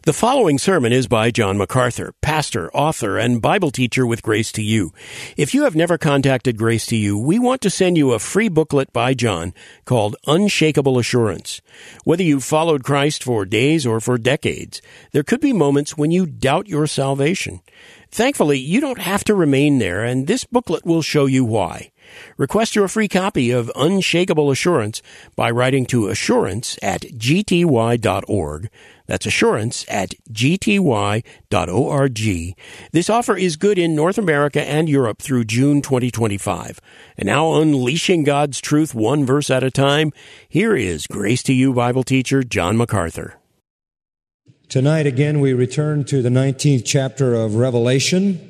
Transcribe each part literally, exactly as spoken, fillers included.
The following sermon is by John MacArthur, pastor, author, and Bible teacher with Grace to You. If you have never contacted Grace to You, we want to send you a free booklet by John called Unshakable Assurance. Whether you've followed Christ for days or for decades, there could be moments when you doubt your salvation. Thankfully, you don't have to remain there, and this booklet will show you why. Request your free copy of Unshakable Assurance by writing to assurance at g t y dot org. That's assurance at g t y dot org. This offer is good in North America and Europe through June twenty twenty-five. And now, unleashing God's truth one verse at a time, here is Grace to You Bible teacher John MacArthur. Tonight again we return to the nineteenth chapter of Revelation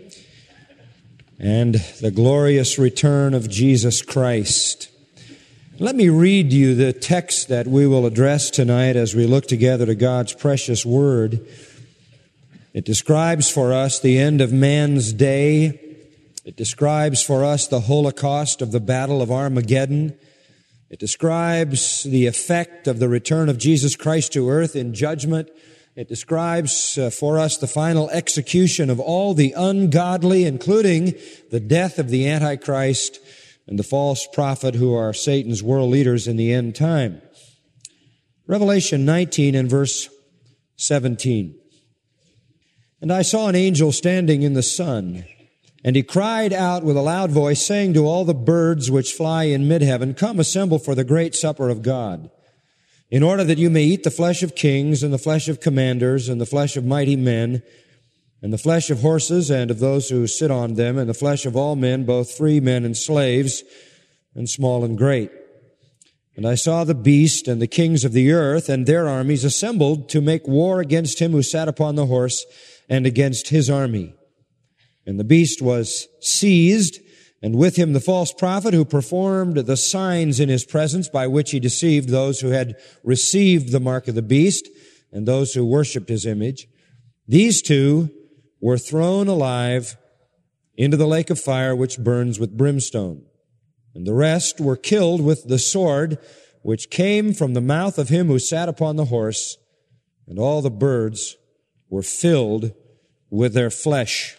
and the glorious return of Jesus Christ. Let me read you the text that we will address tonight as we look together to God's precious Word. It describes for us the end of man's day. It describes for us the Holocaust of the Battle of Armageddon. It describes the effect of the return of Jesus Christ to earth in judgment. It describes uh, for us the final execution of all the ungodly, including the death of the Antichrist and the false prophet who are Satan's world leaders in the end time. Revelation nineteen and verse seventeen. And I saw an angel standing in the sun, and he cried out with a loud voice, saying to all the birds which fly in mid-heaven, Come, assemble for the great supper of God, in order that you may eat the flesh of kings, and the flesh of commanders, and the flesh of mighty men, and the flesh of horses, and of those who sit on them, and the flesh of all men, both free men and slaves, and small and great. And I saw the beast and the kings of the earth and their armies assembled to make war against him who sat upon the horse, and against his army. And the beast was seized, and with him the false prophet who performed the signs in his presence by which he deceived those who had received the mark of the beast and those who worshipped his image. These two were thrown alive into the lake of fire which burns with brimstone. And the rest were killed with the sword which came from the mouth of him who sat upon the horse, and all the birds were filled with their flesh.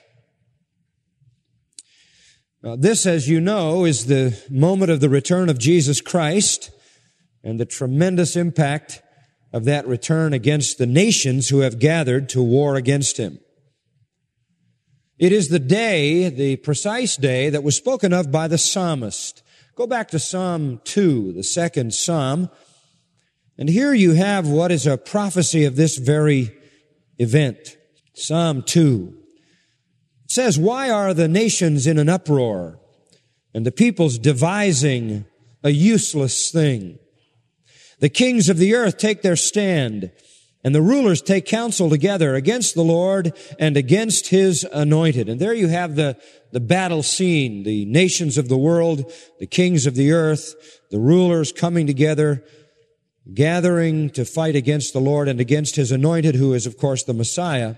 Now, this, as you know, is the moment of the return of Jesus Christ and the tremendous impact of that return against the nations who have gathered to war against him. It is the day, the precise day, that was spoken of by the psalmist. Go back to Psalm two, the second psalm, and here you have what is a prophecy of this very event. Psalm two. It says, Why are the nations in an uproar, and the peoples devising a useless thing? The kings of the earth take their stand, and the rulers take counsel together against the Lord and against his anointed. And there you have the, the battle scene, the nations of the world, the kings of the earth, the rulers coming together, gathering to fight against the Lord and against his anointed, who is, of course, the Messiah.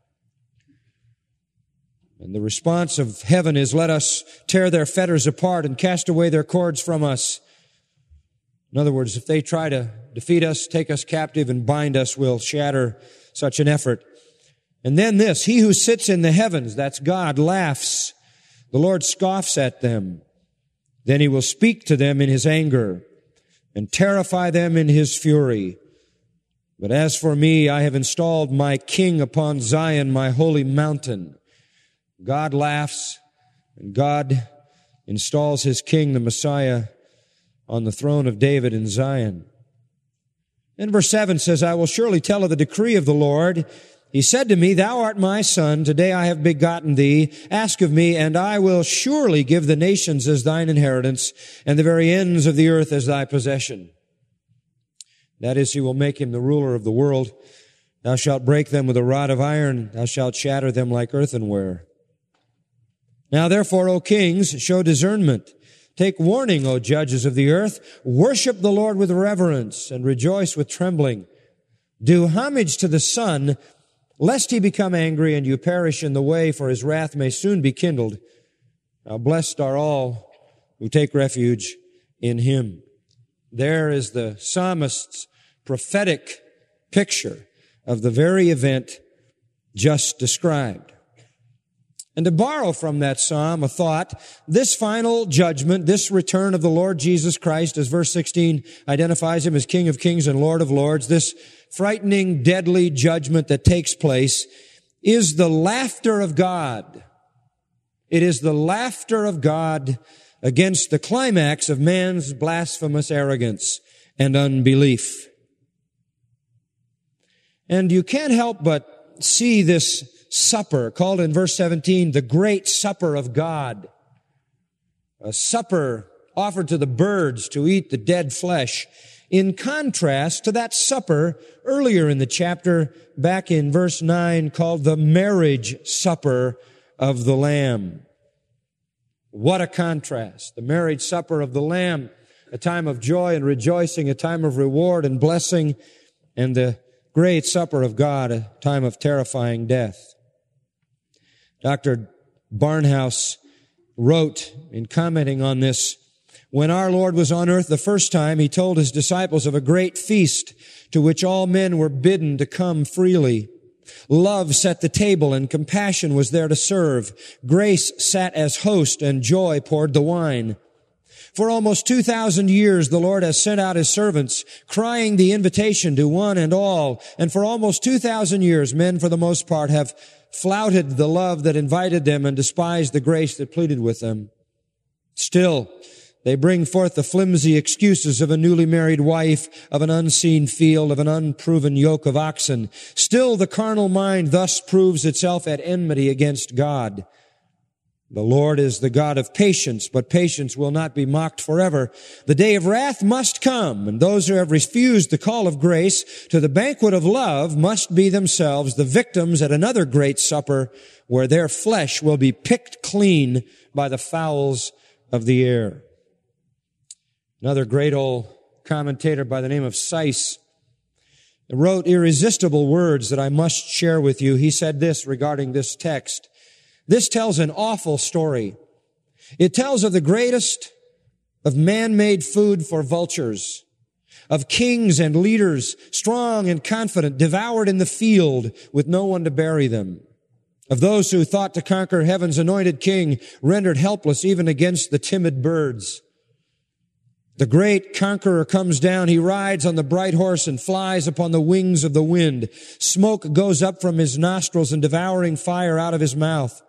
And the response of heaven is, let us tear their fetters apart and cast away their cords from us. In other words, if they try to defeat us, take us captive, and bind us, we'll shatter such an effort. And then this, he who sits in the heavens, that's God, laughs. The Lord scoffs at them. Then he will speak to them in his anger and terrify them in his fury. But as for me, I have installed my king upon Zion, my holy mountain. God laughs, and God installs his king, the Messiah, on the throne of David in Zion. And verse seven says, I will surely tell of the decree of the Lord. He said to me, Thou art my son, today I have begotten thee. Ask of me, and I will surely give the nations as thine inheritance, and the very ends of the earth as thy possession. That is, he will make him the ruler of the world. Thou shalt break them with a rod of iron. Thou shalt shatter them like earthenware. Now therefore, O kings, show discernment. Take warning, O judges of the earth. Worship the Lord with reverence and rejoice with trembling. Do homage to the Son, lest he become angry and you perish in the way, for his wrath may soon be kindled. Now blessed are all who take refuge in him. There is the psalmist's prophetic picture of the very event just described. And to borrow from that psalm a thought, this final judgment, this return of the Lord Jesus Christ, as verse sixteen identifies him as King of Kings and Lord of Lords, this frightening, deadly judgment that takes place is the laughter of God. It is the laughter of God against the climax of man's blasphemous arrogance and unbelief. And you can't help but see this supper, called in verse seventeen, the great supper of God. A supper offered to the birds to eat the dead flesh, in contrast to that supper earlier in the chapter, back in verse nine, called the marriage supper of the Lamb. What a contrast. The marriage supper of the Lamb, a time of joy and rejoicing, a time of reward and blessing, and the great supper of God, a time of terrifying death. Doctor Barnhouse wrote in commenting on this, when our Lord was on earth the first time, he told his disciples of a great feast to which all men were bidden to come freely. Love set the table and compassion was there to serve. Grace sat as host and joy poured the wine. For almost two thousand years, the Lord has sent out his servants, crying the invitation to one and all. And for almost two thousand years, men, for the most part, have flouted the love that invited them and despised the grace that pleaded with them. Still, they bring forth the flimsy excuses of a newly married wife, of an unseen field, of an unproven yoke of oxen. Still, the carnal mind thus proves itself at enmity against God. The Lord is the God of patience, but patience will not be mocked forever. The day of wrath must come, and those who have refused the call of grace to the banquet of love must be themselves the victims at another great supper where their flesh will be picked clean by the fowls of the air. Another great old commentator by the name of Seiss wrote irresistible words that I must share with you. He said this regarding this text. This tells an awful story. It tells of the greatest of man-made food for vultures, of kings and leaders, strong and confident, devoured in the field with no one to bury them, of those who thought to conquer heaven's anointed king, rendered helpless even against the timid birds. The great conqueror comes down. He rides on the bright horse and flies upon the wings of the wind. Smoke goes up from his nostrils and devouring fire out of his mouth.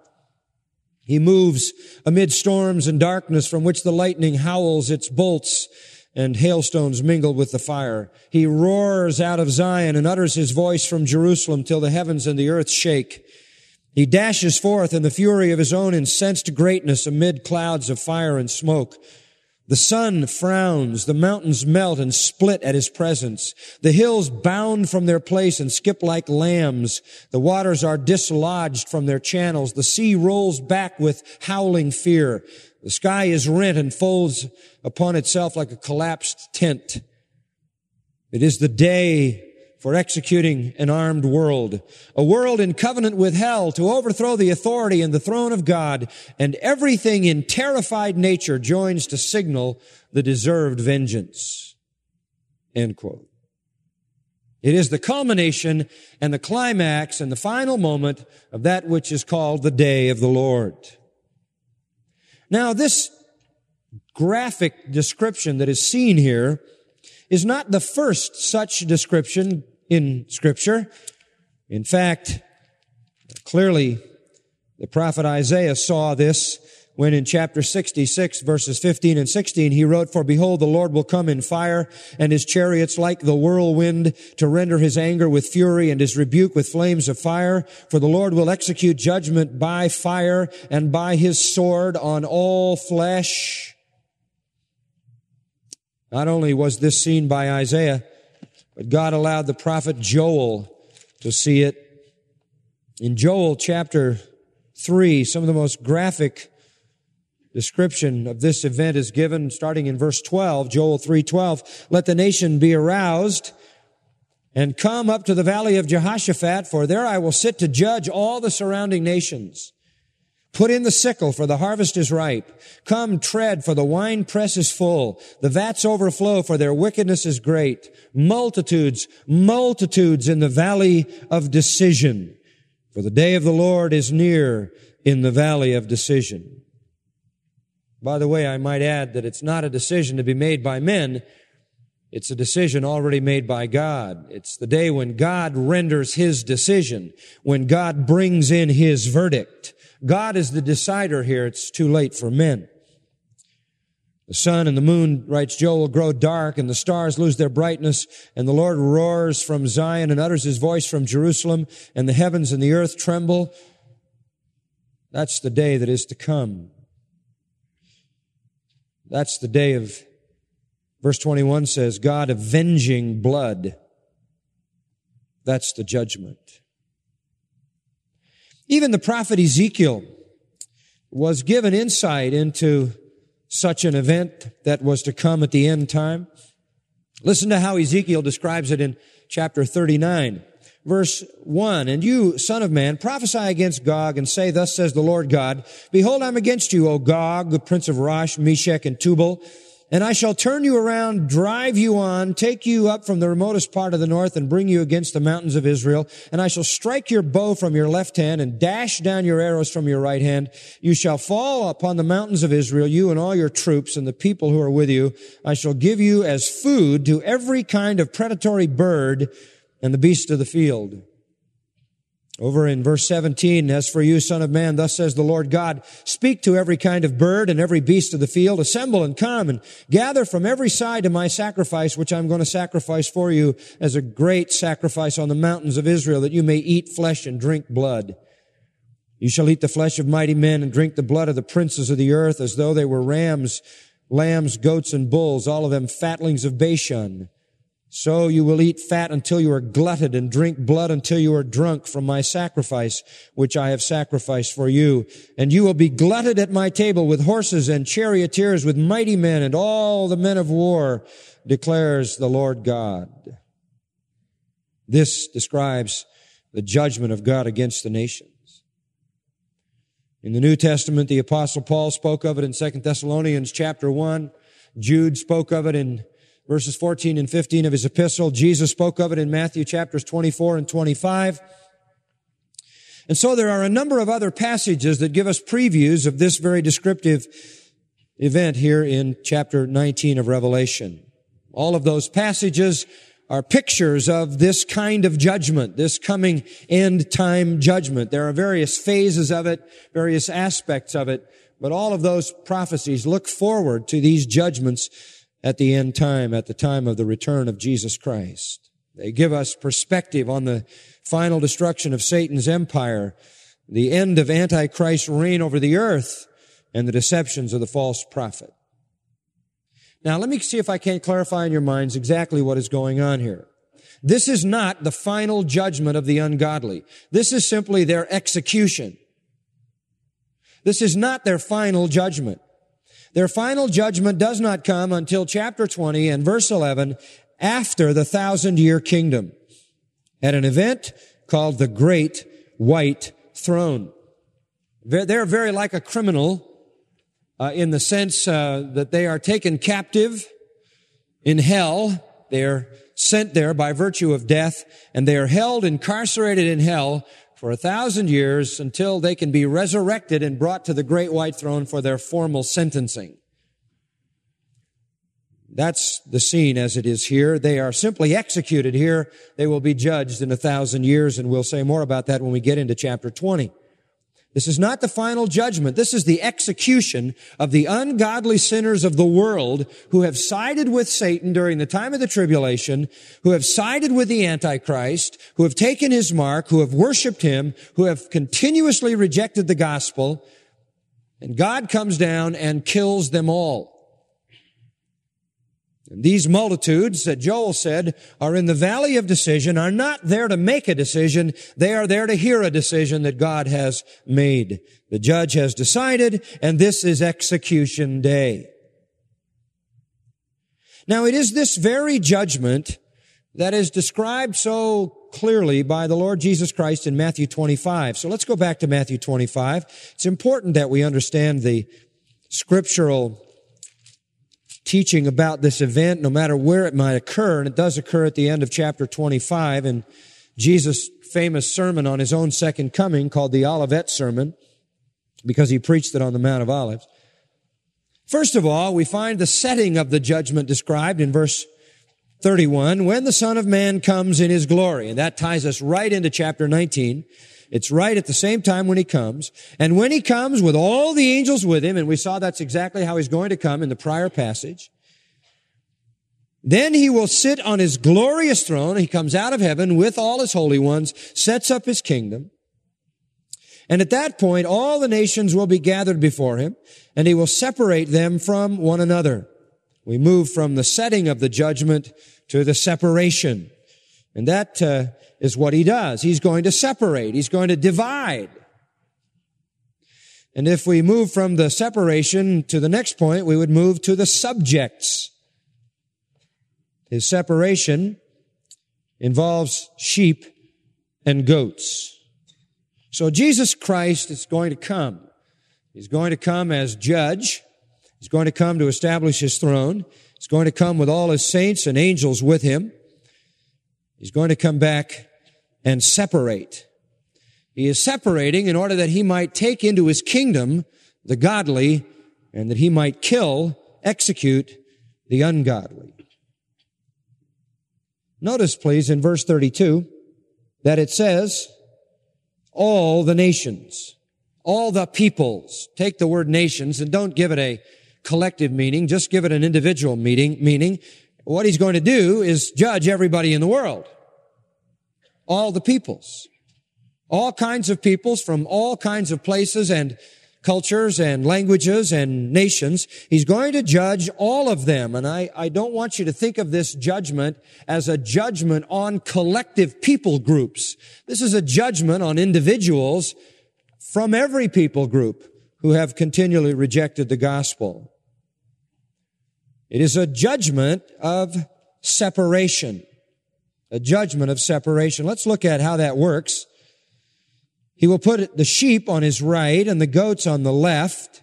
He moves amid storms and darkness from which the lightning howls its bolts and hailstones mingle with the fire. He roars out of Zion and utters his voice from Jerusalem till the heavens and the earth shake. He dashes forth in the fury of his own incensed greatness amid clouds of fire and smoke. The sun frowns, the mountains melt and split at his presence. The hills bound from their place and skip like lambs. The waters are dislodged from their channels. The sea rolls back with howling fear. The sky is rent and folds upon itself like a collapsed tent. It is the day for executing an armed world, a world in covenant with hell to overthrow the authority and the throne of God, and everything in terrified nature joins to signal the deserved vengeance. End quote. It is the culmination and the climax and the final moment of that which is called the day of the Lord. Now, this graphic description that is seen here is not the first such description in Scripture. In fact, clearly the prophet Isaiah saw this when in chapter sixty-six, verses fifteen and sixteen, he wrote, "For behold, the Lord will come in fire, and his chariots like the whirlwind, to render his anger with fury and his rebuke with flames of fire. For the Lord will execute judgment by fire and by his sword on all flesh." Not only was this seen by Isaiah, but God allowed the prophet Joel to see it. In Joel chapter three, some of the most graphic description of this event is given starting in verse twelve, Joel three twelve. "Let the nation be aroused and come up to the valley of Jehoshaphat, for there I will sit to judge all the surrounding nations. Put in the sickle, for the harvest is ripe. Come, tread, for the winepress is full. The vats overflow, for their wickedness is great. Multitudes, multitudes in the valley of decision. For the day of the Lord is near in the valley of decision. By the way, I might add that it's not a decision to be made by men. It's a decision already made by God. It's the day when God renders His decision, when God brings in His verdict. God is the decider here. It's too late for men. The sun and the moon, writes Joel, will grow dark, and the stars lose their brightness, and the Lord roars from Zion and utters His voice from Jerusalem, and the heavens and the earth tremble. That's the day that is to come. That's the day of, verse twenty-one says, God avenging blood. That's the judgment. Even the prophet Ezekiel was given insight into such an event that was to come at the end time. Listen to how Ezekiel describes it in chapter thirty-nine, verse one. And you, son of man, prophesy against Gog and say, thus says the Lord God, behold, I'm against you, O Gog, the prince of Rosh, Meshech, and Tubal. And I shall turn you around, drive you on, take you up from the remotest part of the north and bring you against the mountains of Israel. And I shall strike your bow from your left hand and dash down your arrows from your right hand. You shall fall upon the mountains of Israel, you and all your troops and the people who are with you. I shall give you as food to every kind of predatory bird and the beast of the field. Over in verse seventeen, as for you, son of man, thus says the Lord God, speak to every kind of bird and every beast of the field, assemble and come and gather from every side to my sacrifice, which I'm going to sacrifice for you as a great sacrifice on the mountains of Israel, that you may eat flesh and drink blood. You shall eat the flesh of mighty men and drink the blood of the princes of the earth, as though they were rams, lambs, goats, and bulls, all of them fatlings of Bashan. So you will eat fat until you are glutted and drink blood until you are drunk from my sacrifice, which I have sacrificed for you. And you will be glutted at my table with horses and charioteers, with mighty men and all the men of war, declares the Lord God. This describes the judgment of God against the nations. In the New Testament, the Apostle Paul spoke of it in Second Thessalonians chapter one. Jude spoke of it in verses fourteen and fifteen of his epistle. Jesus spoke of it in Matthew chapters twenty-four and twenty-five. And so there are a number of other passages that give us previews of this very descriptive event here in chapter nineteen of Revelation. All of those passages are pictures of this kind of judgment, this coming end time judgment. There are various phases of it, various aspects of it, but all of those prophecies look forward to these judgments at the end time, at the time of the return of Jesus Christ. They give us perspective on the final destruction of Satan's empire, the end of Antichrist's reign over the earth, and the deceptions of the false prophet. Now, let me see if I can't clarify in your minds exactly what is going on here. This is not the final judgment of the ungodly. This is simply their execution. This is not their final judgment. Their final judgment does not come until chapter twenty and verse eleven, after the thousand-year kingdom, at an event called the Great White Throne. They're very like a criminal uh, in the sense uh, that they are taken captive in hell. They are sent there by virtue of death, and they are held incarcerated in hell for a thousand years until they can be resurrected and brought to the great white throne for their formal sentencing. That's the scene as it is here. They are simply executed here. They will be judged in a thousand years, and we'll say more about that when we get into chapter twenty. This is not the final judgment. This is the execution of the ungodly sinners of the world who have sided with Satan during the time of the tribulation, who have sided with the Antichrist, who have taken his mark, who have worshiped him, who have continuously rejected the gospel, and God comes down and kills them all. And these multitudes that Joel said are in the valley of decision are not there to make a decision. They are there to hear a decision that God has made. The judge has decided, and this is execution day. Now, it is this very judgment that is described so clearly by the Lord Jesus Christ in Matthew twenty-five. So let's go back to Matthew twenty-five. It's important that we understand the scriptural teaching about this event, no matter where it might occur, and it does occur at the end of chapter twenty-five in Jesus' famous sermon on his own second coming called the Olivet Sermon, because he preached it on the Mount of Olives. First of all, we find the setting of the judgment described in verse thirty-one, when the Son of Man comes in his glory. And that ties us right into chapter nineteen. It's right at the same time when he comes. And when he comes with all the angels with him, and we saw that's exactly how he's going to come in the prior passage, then he will sit on his glorious throne. He comes out of heaven with all his holy ones, sets up his kingdom. And at that point, all the nations will be gathered before him, and he will separate them from one another. We move from the setting of the judgment to the separation. And that uh, is what he does. He's going to separate. He's going to divide. And if we move from the separation to the next point, we would move to the subjects. His separation involves sheep and goats. So Jesus Christ is going to come. He's going to come as judge. He's going to come to establish his throne. He's going to come with all his saints and angels with him. He's going to come back and separate. He is separating in order that he might take into his kingdom the godly and that he might kill, execute the ungodly. Notice, please, in verse thirty-two, that it says, all the nations, all the peoples. Take the word nations and don't give it a collective meaning, just give it an individual meaning, meaning what he's going to do is judge everybody in the world. All the peoples. All kinds of peoples from all kinds of places and cultures and languages and nations. He's going to judge all of them. And I, I don't want you to think of this judgment as a judgment on collective people groups. This is a judgment on individuals from every people group who have continually rejected the gospel. It is a judgment of separation. A judgment of separation. Let's look at how that works. He will put the sheep on his right and the goats on the left.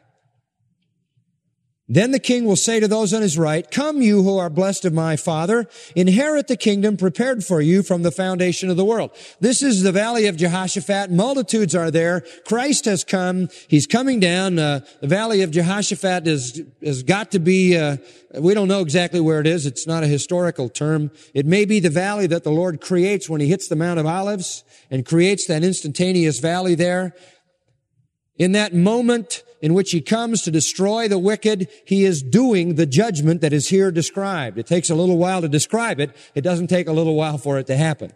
Then the king will say to those on his right, come you who are blessed of my Father, inherit the kingdom prepared for you from the foundation of the world. This is the valley of Jehoshaphat. Multitudes are there. Christ has come. He's coming down. Uh, the valley of Jehoshaphat is, has got to be, uh, we don't know exactly where it is. It's not a historical term. It may be the valley that the Lord creates when he hits the Mount of Olives and creates that instantaneous valley there. In that moment in which he comes to destroy the wicked, he is doing the judgment that is here described. It takes a little while to describe it. It doesn't take a little while for it to happen.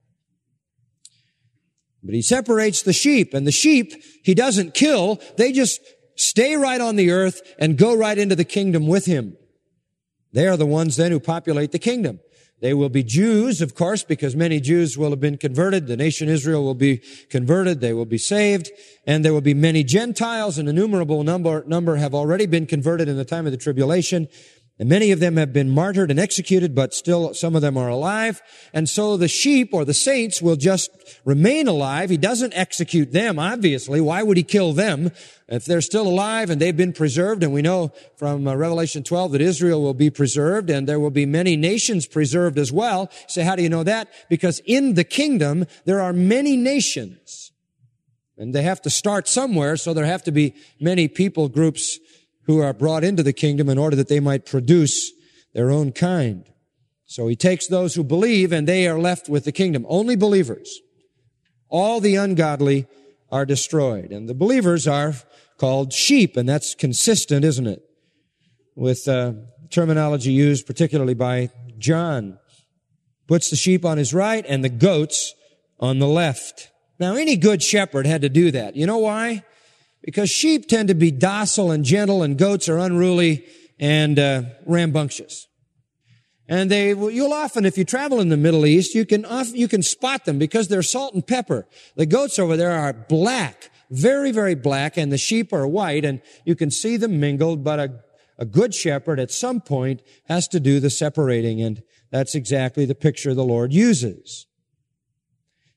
But he separates the sheep, and the sheep he doesn't kill. They just stay right on the earth and go right into the kingdom with him. They are the ones then who populate the kingdom. They will be Jews, of course, because many Jews will have been converted. The nation Israel will be converted. They will be saved. And there will be many Gentiles. An innumerable number, number have already been converted in the time of the tribulation. And many of them have been martyred and executed, but still some of them are alive. And so the sheep or the saints will just remain alive. He doesn't execute them, obviously. Why would he kill them? If they're still alive and they've been preserved, and we know from uh, Revelation twelve that Israel will be preserved and there will be many nations preserved as well. So how do you know that? Because in the kingdom, there are many nations. And they have to start somewhere, so there have to be many people groups who are brought into the kingdom in order that they might produce their own kind. So he takes those who believe and they are left with the kingdom. Only believers. All the ungodly are destroyed. And the believers are called sheep, and that's consistent, isn't it? With uh, terminology used particularly by John. Puts the sheep on his right and the goats on the left. Now, any good shepherd had to do that. You know why? Because sheep tend to be docile and gentle, and goats are unruly and uh, rambunctious. And they, you'll often, if you travel in the Middle East, you can often, you can spot them because they're salt and pepper. The goats over there are black, very, very black, and the sheep are white, and you can see them mingled, but a, a good shepherd at some point has to do the separating, and that's exactly the picture the Lord uses.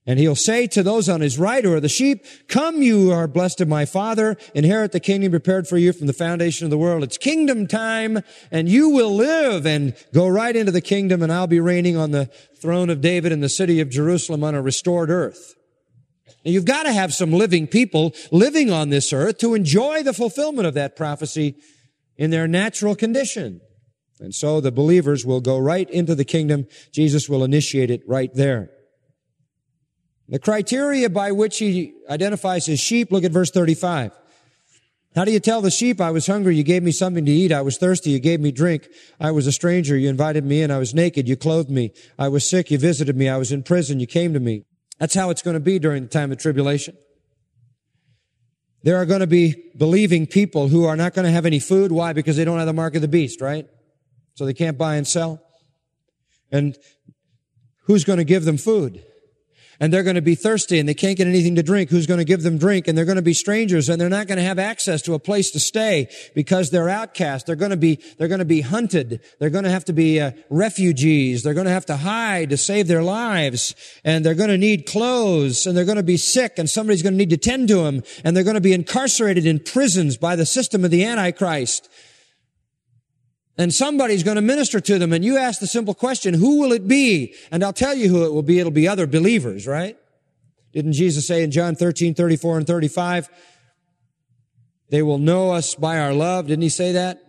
And he'll say to those on his right who are the sheep, come, you are blessed of my Father, inherit the kingdom prepared for you from the foundation of the world. It's kingdom time, and you will live and go right into the kingdom, and I'll be reigning on the throne of David in the city of Jerusalem on a restored earth. Now, you've got to have some living people living on this earth to enjoy the fulfillment of that prophecy in their natural condition. And so the believers will go right into the kingdom. Jesus will initiate it right there. The criteria by which he identifies his sheep, look at verse thirty-five. How do you tell the sheep, I was hungry, you gave me something to eat. I was thirsty, you gave me drink. I was a stranger, you invited me in. I was naked, you clothed me. I was sick, you visited me. I was in prison, you came to me. That's how it's going to be during the time of tribulation. There are going to be believing people who are not going to have any food. Why? Because they don't have the mark of the beast, right? So they can't buy and sell. And who's going to give them food? And they're going to be thirsty and they can't get anything to drink. Who's going to give them drink? And they're going to be strangers and they're not going to have access to a place to stay because they're outcast. They're going to be, they're going to be hunted. They're going to have to be uh, refugees. They're going to have to hide to save their lives. And they're going to need clothes and they're going to be sick and somebody's going to need to tend to them. And they're going to be incarcerated in prisons by the system of the Antichrist. And somebody's going to minister to them. And you ask the simple question, who will it be? And I'll tell you who it will be. It'll be other believers, right? Didn't Jesus say in John thirteen, thirty-four and thirty-five, they will know us by our love? Didn't he say that?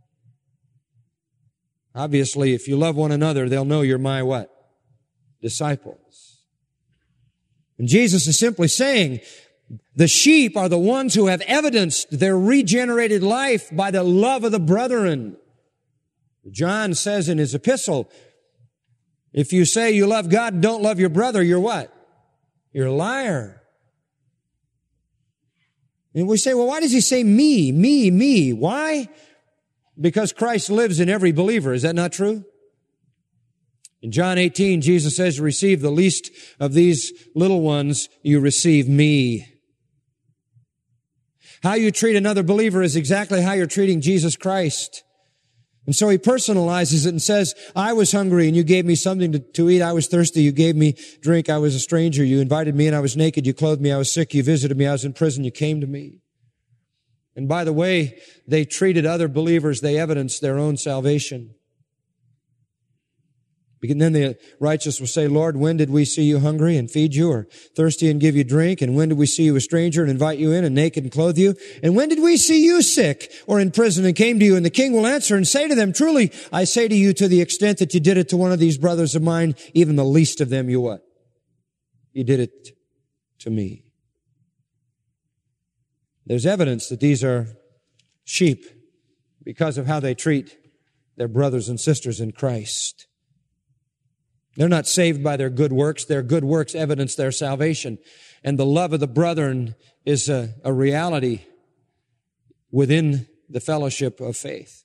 Obviously, if you love one another, they'll know you're my what? Disciples. And Jesus is simply saying, the sheep are the ones who have evidenced their regenerated life by the love of the brethren. John says in his epistle, if you say you love God and don't love your brother, you're what? You're a liar. And we say, well, why does he say me, me, me? Why? Because Christ lives in every believer. Is that not true? In John eighteen, Jesus says, receive the least of these little ones, you receive me. How you treat another believer is exactly how you're treating Jesus Christ. And so he personalizes it and says, I was hungry and you gave me something to, to eat. I was thirsty. You gave me drink. I was a stranger. You invited me in. I was naked. You clothed me. I was sick. You visited me. I was in prison. You came to me. And by the way they treated other believers, they evidenced their own salvation. And then the righteous will say, Lord, when did we see you hungry and feed you, or thirsty and give you drink? And when did we see you a stranger and invite you in, and naked and clothe you? And when did we see you sick or in prison and came to you? And the king will answer and say to them, truly, I say to you, to the extent that you did it to one of these brothers of mine, even the least of them, you what? You did it to me. There's evidence that these are sheep because of how they treat their brothers and sisters in Christ. They're not saved by their good works. Their good works evidence their salvation. And the love of the brethren is a, a reality within the fellowship of faith.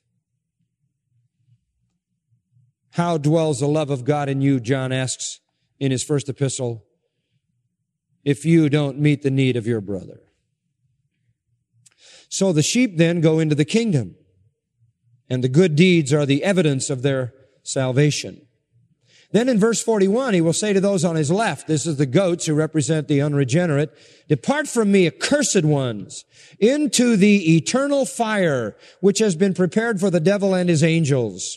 How dwells the love of God in you, John asks in his first epistle, if you don't meet the need of your brother? So the sheep then go into the kingdom, and the good deeds are the evidence of their salvation. Then in verse forty-one, he will say to those on his left, this is the goats who represent the unregenerate, depart from me, accursed ones, into the eternal fire, which has been prepared for the devil and his angels.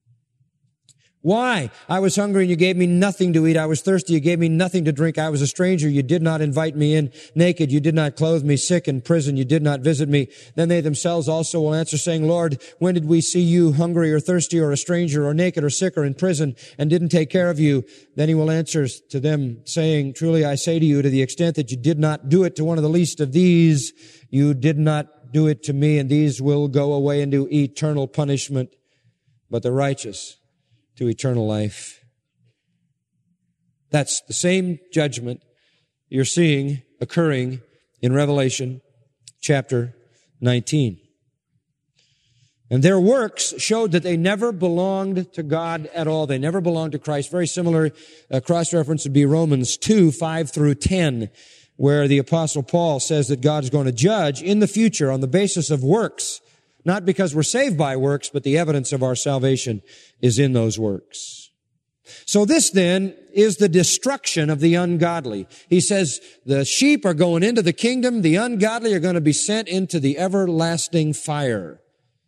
Why? I was hungry and you gave me nothing to eat. I was thirsty. You gave me nothing to drink. I was a stranger. You did not invite me in. Naked. You did not clothe me. Sick in prison. You did not visit me. Then they themselves also will answer saying, Lord, when did we see you hungry or thirsty or a stranger or naked or sick or in prison and didn't take care of you? Then he will answer to them saying, truly I say to you, to the extent that you did not do it to one of the least of these, you did not do it to me, and these will go away into eternal punishment, but the righteous to eternal life. That's the same judgment you're seeing occurring in Revelation chapter nineteen. And their works showed that they never belonged to God at all. They never belonged to Christ. Very similar uh, cross-reference would be Romans two, five through ten, where the Apostle Paul says that God is going to judge in the future on the basis of works. Not because we're saved by works, but the evidence of our salvation is in those works. So this then is the destruction of the ungodly. He says the sheep are going into the kingdom, the ungodly are going to be sent into the everlasting fire.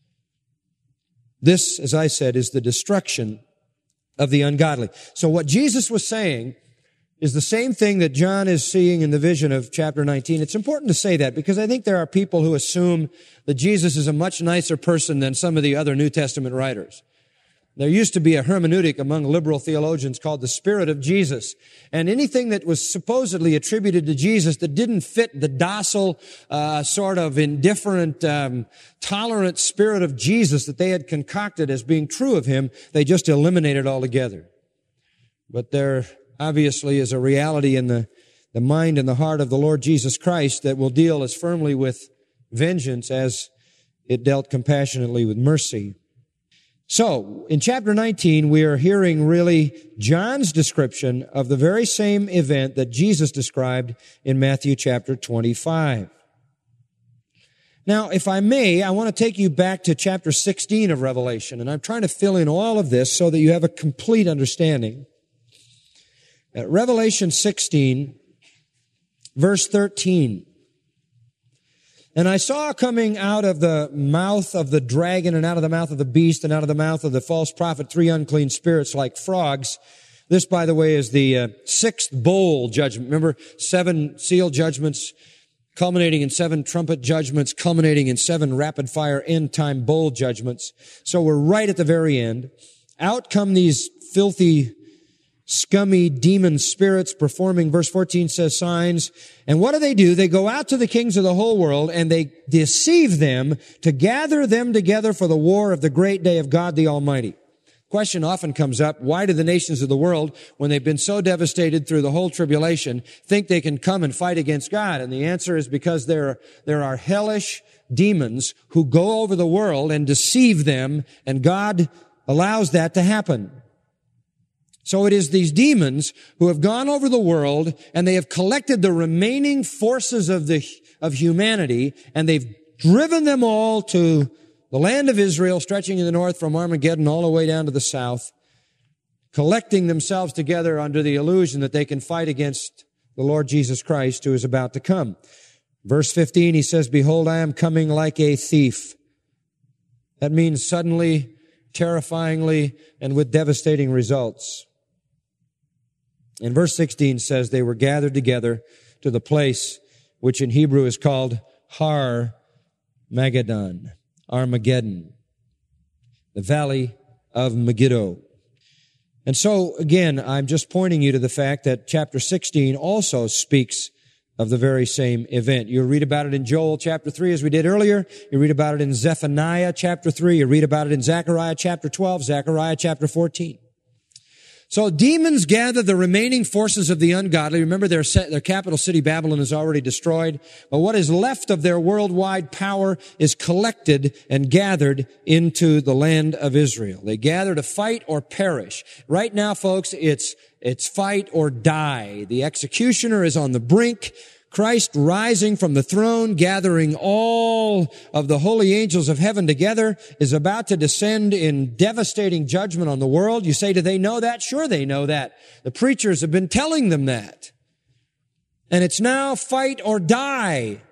This, as I said, is the destruction of the ungodly. So what Jesus was saying is the same thing that John is seeing in the vision of chapter nineteen. It's important to say that because I think there are people who assume that Jesus is a much nicer person than some of the other New Testament writers. There used to be a hermeneutic among liberal theologians called the Spirit of Jesus. And anything that was supposedly attributed to Jesus that didn't fit the docile, uh, sort of indifferent, um, tolerant Spirit of Jesus that they had concocted as being true of Him, they just eliminated altogether. But there obviously is a reality in the, the mind and the heart of the Lord Jesus Christ that will deal as firmly with vengeance as it dealt compassionately with mercy. So, in chapter nineteen, we are hearing really John's description of the very same event that Jesus described in Matthew chapter twenty-five. Now, if I may, I want to take you back to chapter sixteen of Revelation, and I'm trying to fill in all of this so that you have a complete understanding. At Revelation sixteen, verse thirteen. And I saw coming out of the mouth of the dragon and out of the mouth of the beast and out of the mouth of the false prophet three unclean spirits like frogs. This, by the way, is the uh, sixth bowl judgment. Remember, seven seal judgments culminating in seven trumpet judgments, culminating in seven rapid-fire end-time bowl judgments. So we're right at the very end. Out come these filthy, scummy demon spirits performing, verse fourteen says, signs. And what do they do? They go out to the kings of the whole world and they deceive them to gather them together for the war of the great day of God the Almighty. Question often comes up, why do the nations of the world, when they've been so devastated through the whole tribulation, think they can come and fight against God? And the answer is because there, there are hellish demons who go over the world and deceive them, and God allows that to happen. So it is these demons who have gone over the world and they have collected the remaining forces of the, of humanity, and they've driven them all to the land of Israel, stretching in the north from Armageddon all the way down to the south, collecting themselves together under the illusion that they can fight against the Lord Jesus Christ who is about to come. Verse fifteen, he says, behold, I am coming like a thief. That means suddenly, terrifyingly, and with devastating results. And verse sixteen says they were gathered together to the place which in Hebrew is called Har Magedon, Armageddon, the valley of Megiddo. And so, again, I'm just pointing you to the fact that chapter sixteen also speaks of the very same event. You read about it in Joel chapter three, as we did earlier. You read about it in Zephaniah chapter three. You read about it in Zechariah chapter twelve, Zechariah chapter fourteen. So demons gather the remaining forces of the ungodly. Remember, their, their capital city, Babylon, is already destroyed. But what is left of their worldwide power is collected and gathered into the land of Israel. They gather to fight or perish. Right now, folks, it's, it's fight or die. The executioner is on the brink. Christ rising from the throne, gathering all of the holy angels of heaven together, is about to descend in devastating judgment on the world. You say, do they know that? Sure they know that. The preachers have been telling them that. And it's now fight or die.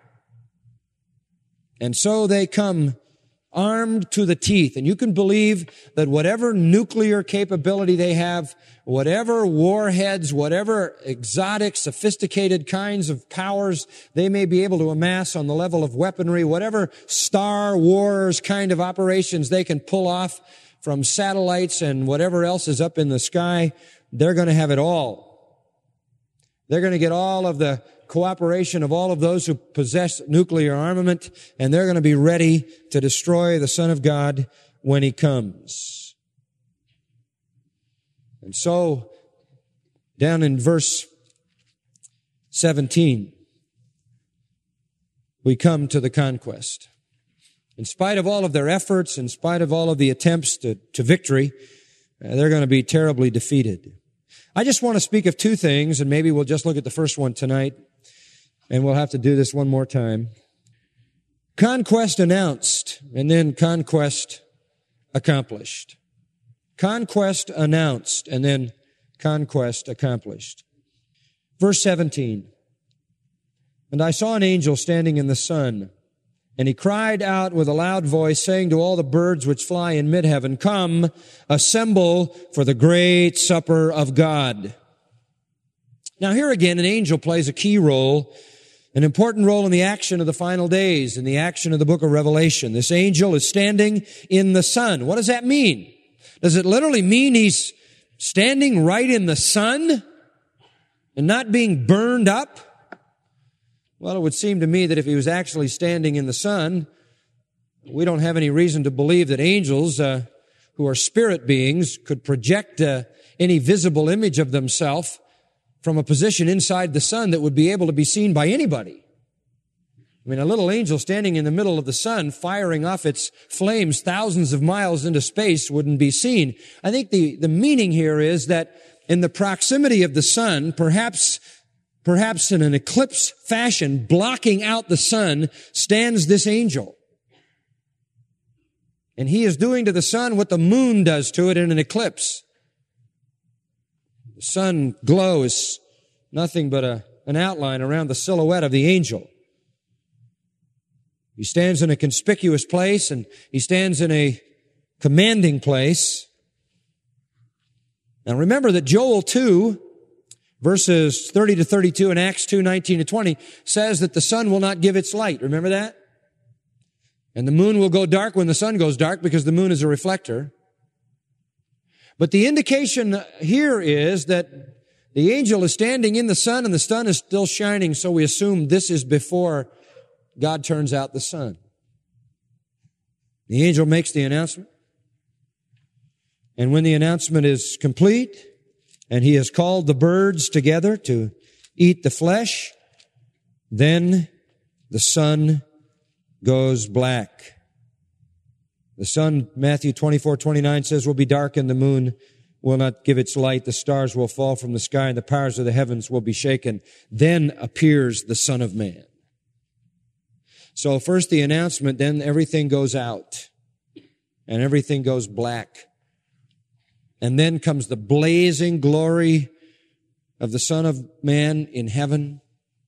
And so they come armed to the teeth. And you can believe that whatever nuclear capability they have, whatever warheads, whatever exotic, sophisticated kinds of powers they may be able to amass on the level of weaponry, whatever Star Wars kind of operations they can pull off from satellites and whatever else is up in the sky, they're going to have it all. They're going to get all of the cooperation of all of those who possess nuclear armament, and they're going to be ready to destroy the Son of God when He comes. And so, down in verse seventeen, we come to the conquest. In spite of all of their efforts, in spite of all of the attempts to, to victory, uh, they're going to be terribly defeated. I just want to speak of two things, and maybe we'll just look at the first one tonight, and we'll have to do this one more time. Conquest announced, and then conquest accomplished. Conquest announced, and then conquest accomplished. Verse seventeen. And I saw an angel standing in the sun, and he cried out with a loud voice, saying to all the birds which fly in mid-heaven, Come, assemble for the great supper of God. Now here again, an angel plays a key role, an important role in the action of the final days, in the action of the book of Revelation. This angel is standing in the sun. What does that mean? Does it literally mean he's standing right in the sun and not being burned up? Well, it would seem to me that if he was actually standing in the sun, we don't have any reason to believe that angels, uh, who are spirit beings, could project uh, any visible image of themselves from a position inside the sun that would be able to be seen by anybody. I mean, a little angel standing in the middle of the sun, firing off its flames thousands of miles into space, wouldn't be seen. I think the, the meaning here is that in the proximity of the sun, perhaps Perhaps in an eclipse fashion, blocking out the sun, stands this angel. And he is doing to the sun what the moon does to it in an eclipse. The sun glow is nothing but a, an outline around the silhouette of the angel. He stands in a conspicuous place, and he stands in a commanding place. Now remember that Joel two, verses thirty to thirty-two and Acts two, nineteen to twenty says that the sun will not give its light. Remember that? And the moon will go dark when the sun goes dark because the moon is a reflector. But the indication here is that the angel is standing in the sun and the sun is still shining, so we assume this is before God turns out the sun. The angel makes the announcement. And when the announcement is complete, and he has called the birds together to eat the flesh, then the sun goes black. The sun, Matthew twenty-four, twenty-nine says, will be dark and the moon will not give its light. The stars will fall from the sky and the powers of the heavens will be shaken. Then appears the Son of Man. So first the announcement, then everything goes out and everything goes black. And then comes the blazing glory of the Son of Man in heaven.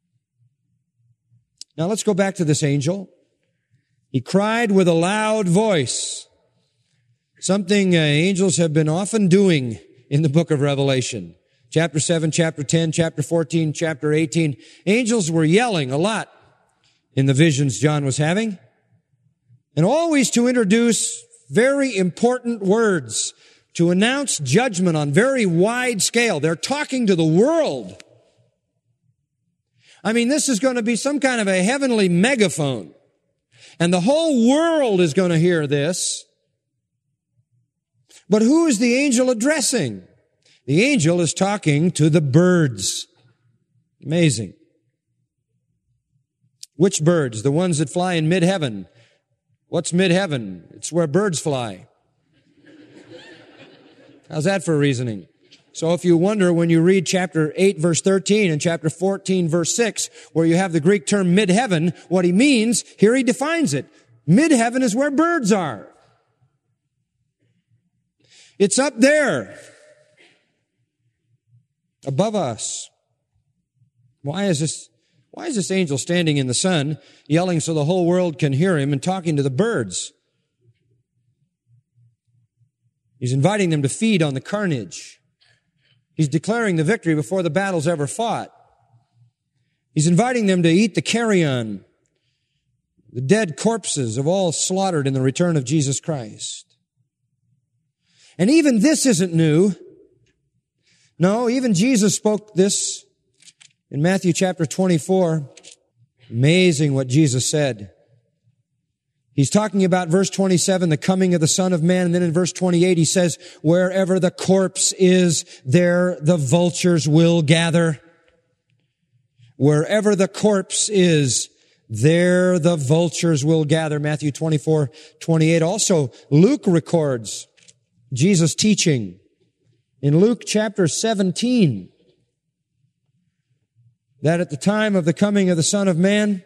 Now let's go back to this angel. He cried with a loud voice. Something uh, angels have been often doing in the book of Revelation. Chapter seven, chapter ten, chapter fourteen, chapter eighteen. Angels were yelling a lot in the visions John was having. And always to introduce very important words, to announce judgment on very wide scale. They're talking to the world. I mean, this is going to be some kind of a heavenly megaphone. And the whole world is going to hear this. But who is the angel addressing? The angel is talking to the birds. Amazing. Which birds? The ones that fly in mid-heaven. What's mid-heaven? It's where birds fly. How's that for reasoning? So if you wonder when you read chapter eight, verse thirteen, and chapter fourteen, verse six, where you have the Greek term mid-heaven, what he means, here he defines it. Mid-heaven is where birds are. It's up there, above us. Why is this, why is this angel standing in the sun, yelling so the whole world can hear him and talking to the birds? He's inviting them to feed on the carnage. He's declaring the victory before the battle's ever fought. He's inviting them to eat the carrion, the dead corpses of all slaughtered in the return of Jesus Christ. And even this isn't new. No, even Jesus spoke this in Matthew chapter twenty-four. Amazing what Jesus said. He's talking about verse twenty-seven, the coming of the Son of Man. And then in verse twenty-eight, he says, wherever the corpse is, there the vultures will gather. Wherever the corpse is, there the vultures will gather. Matthew twenty-four, twenty-eight. Also, Luke records Jesus' teaching in Luke chapter seventeen, that at the time of the coming of the Son of Man,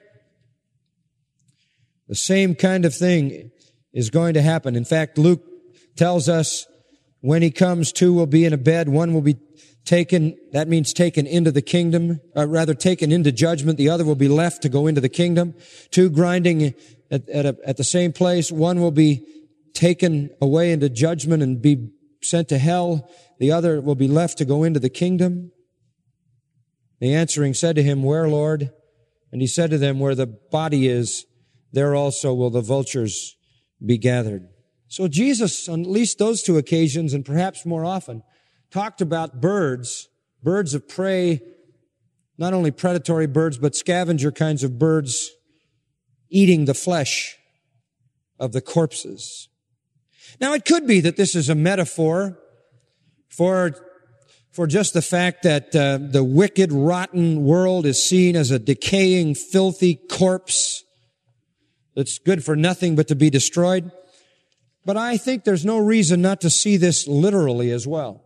the same kind of thing is going to happen. In fact, Luke tells us when he comes, two will be in a bed, one will be taken, that means taken into the kingdom, or rather taken into judgment. The other will be left to go into the kingdom. Two grinding at, at, a, at the same place. One will be taken away into judgment and be sent to hell. The other will be left to go into the kingdom. They answering said to him, Where, Lord? And he said to them, Where the body is, there also will the vultures be gathered. So Jesus, on at least those two occasions, and perhaps more often, talked about birds, birds of prey, not only predatory birds, but scavenger kinds of birds, eating the flesh of the corpses. Now, it could be that this is a metaphor for, for just the fact that uh, the wicked, rotten world is seen as a decaying, filthy corpse that's good for nothing but to be destroyed. But I think there's no reason not to see this literally as well.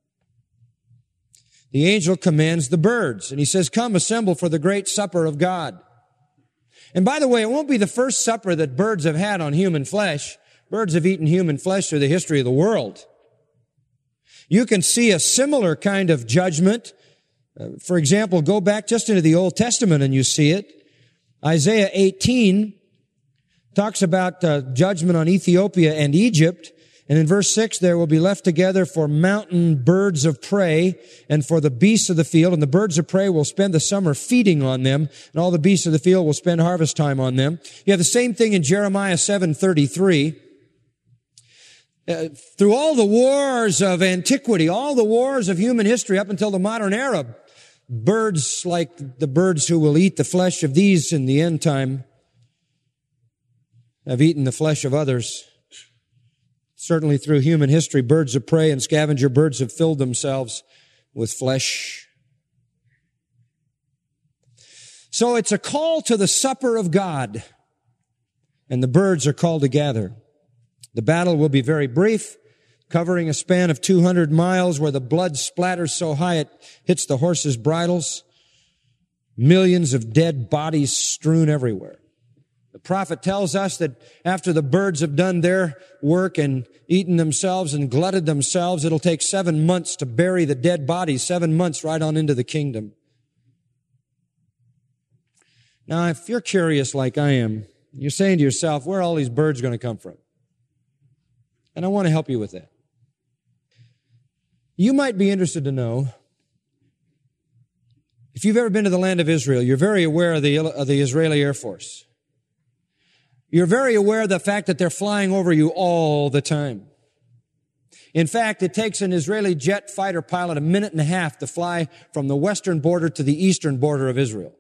The angel commands the birds, and he says, Come, assemble for the great supper of God. And by the way, it won't be the first supper that birds have had on human flesh. Birds have eaten human flesh through the history of the world. You can see a similar kind of judgment. Uh, for example, go back just into the Old Testament and you see it. Isaiah eighteen talks about uh, judgment on Ethiopia and Egypt. And in verse six, there will be left together for mountain birds of prey and for the beasts of the field. And the birds of prey will spend the summer feeding on them, and all the beasts of the field will spend harvest time on them. You have the same thing in Jeremiah seven thirty-three. Uh, through all the wars of antiquity, all the wars of human history up until the modern era, birds like the birds who will eat the flesh of these in the end time have eaten the flesh of others. Certainly through human history, birds of prey and scavenger birds have filled themselves with flesh. So it's a call to the supper of God, and the birds are called to gather. The battle will be very brief, covering a span of two hundred miles where the blood splatters so high it hits the horses' bridles. Millions of dead bodies strewn everywhere. The prophet tells us that after the birds have done their work and eaten themselves and glutted themselves, it'll take seven months to bury the dead bodies, seven months right on into the kingdom. Now, if you're curious like I am, you're saying to yourself, where are all these birds going to come from? And I want to help you with that. You might be interested to know, if you've ever been to the land of Israel, you're very aware of the, of the Israeli Air Force. You're very aware of the fact that they're flying over you all the time. In fact, it takes an Israeli jet fighter pilot a minute and a half to fly from the western border to the eastern border of Israel.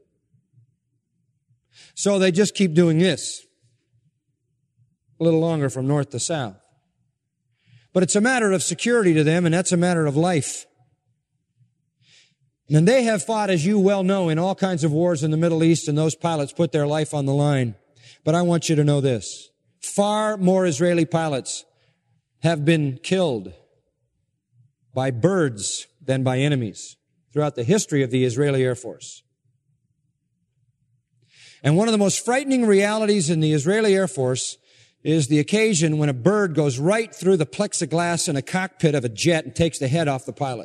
So they just keep doing this a little longer from north to south. But it's a matter of security to them, and that's a matter of life. And they have fought, as you well know, in all kinds of wars in the Middle East, and those pilots put their life on the line. But I want you to know this. Far more Israeli pilots have been killed by birds than by enemies throughout the history of the Israeli Air Force. And one of the most frightening realities in the Israeli Air Force is the occasion when a bird goes right through the plexiglass in a cockpit of a jet and takes the head off the pilot.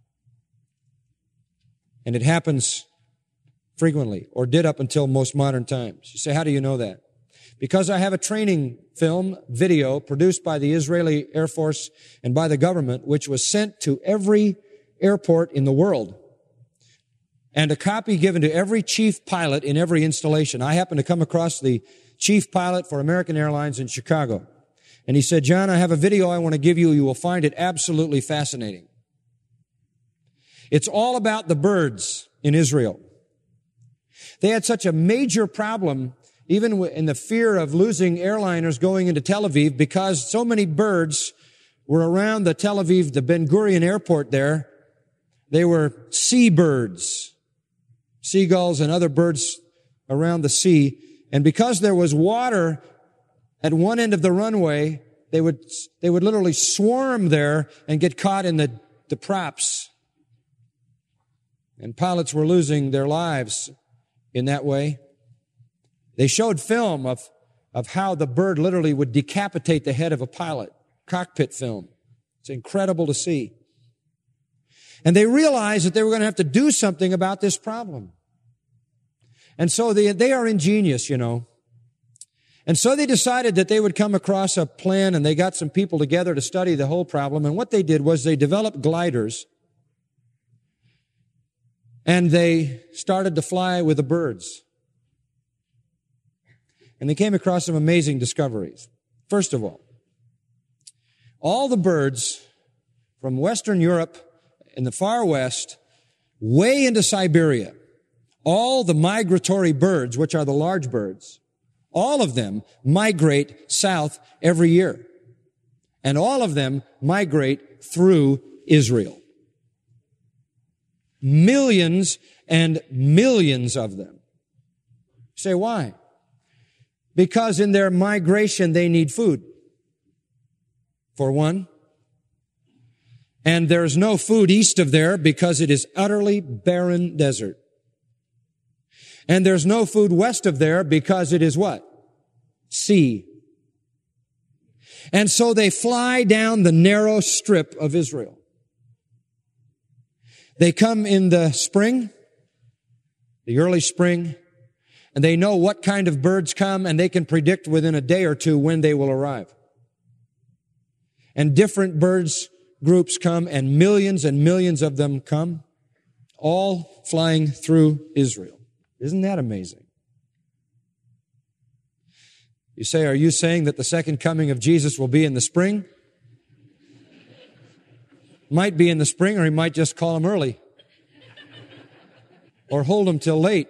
And it happens frequently, or did up until most modern times. You say, how do you know that? Because I have a training film, video, produced by the Israeli Air Force and by the government, which was sent to every airport in the world, and a copy given to every chief pilot in every installation. I happened to come across the chief pilot for American Airlines in Chicago. And he said, John, I have a video I want to give you. You will find it absolutely fascinating. It's all about the birds in Israel. They had such a major problem, even in the fear of losing airliners going into Tel Aviv, because so many birds were around the Tel Aviv, the Ben Gurion airport there. They were seabirds, seagulls and other birds around the sea. And because there was water at one end of the runway, they would, they would literally swarm there and get caught in the, the props. And pilots were losing their lives in that way. They showed film of, of how the bird literally would decapitate the head of a pilot. Cockpit film. It's incredible to see. And they realized that they were going to have to do something about this problem. And so they, they are ingenious, you know. And so they decided that they would come across a plan, and they got some people together to study the whole problem. And what they did was they developed gliders, and they started to fly with the birds. And they came across some amazing discoveries. First of all, all the birds from Western Europe in the far west, way into Siberia, all the migratory birds, which are the large birds, all of them migrate south every year. And all of them migrate through Israel. Millions and millions of them. You say, why? Because in their migration they need food, for one. And there's no food east of there because it is utterly barren desert. And there's no food west of there because it is what? Sea. And so they fly down the narrow strip of Israel. They come in the spring, the early spring, and they know what kind of birds come, and they can predict within a day or two when they will arrive. And different birds groups come, and millions and millions of them come, all flying through Israel. Isn't that amazing? You say, are you saying that the second coming of Jesus will be in the spring? Might be in the spring, or he might just call them early. Or hold them till late.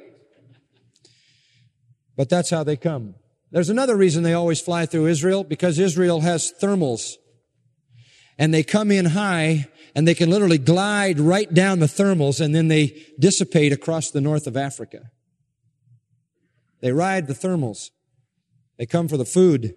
But that's how they come. There's another reason they always fly through Israel, because Israel has thermals. And they come in high, and they can literally glide right down the thermals, and then they dissipate across the north of Africa. They ride the thermals. They come for the food.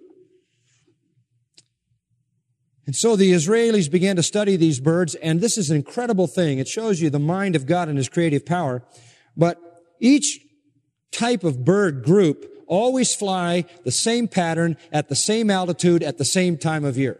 And so the Israelis began to study these birds, and this is an incredible thing. It shows you the mind of God and His creative power. But each type of bird group always fly the same pattern at the same altitude at the same time of year.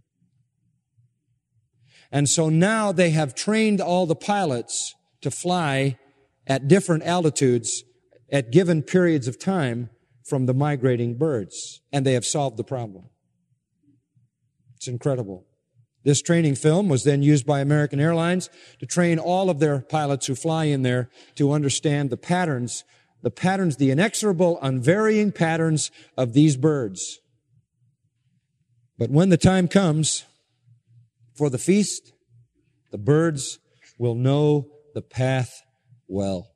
And so now they have trained all the pilots to fly at different altitudes at given periods of time from the migrating birds. And they have solved the problem. It's incredible. This training film was then used by American Airlines to train all of their pilots who fly in there to understand the patterns, the patterns, the inexorable, unvarying patterns of these birds. But when the time comes for the feast, the birds will know the path well.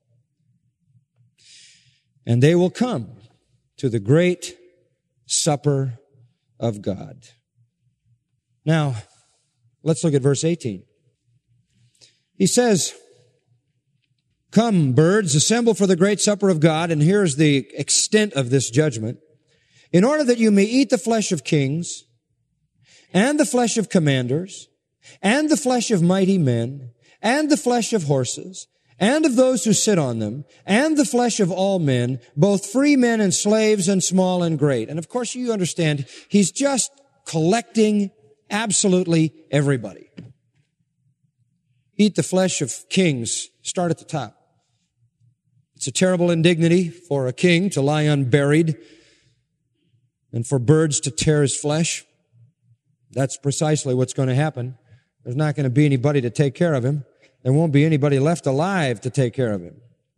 And they will come to the great supper of God. Now, let's look at verse eighteen. He says, come, birds, assemble for the great supper of God. And here's the extent of this judgment. In order that you may eat the flesh of kings, and the flesh of commanders, and the flesh of mighty men, and the flesh of horses, and of those who sit on them, and the flesh of all men, both free men and slaves, and small and great. And of course, you understand, he's just collecting absolutely everybody. Eat the flesh of kings. Start at the top. It's a terrible indignity for a king to lie unburied and for birds to tear his flesh. That's precisely what's going to happen. There's not going to be anybody to take care of him. There won't be anybody left alive to take care of him.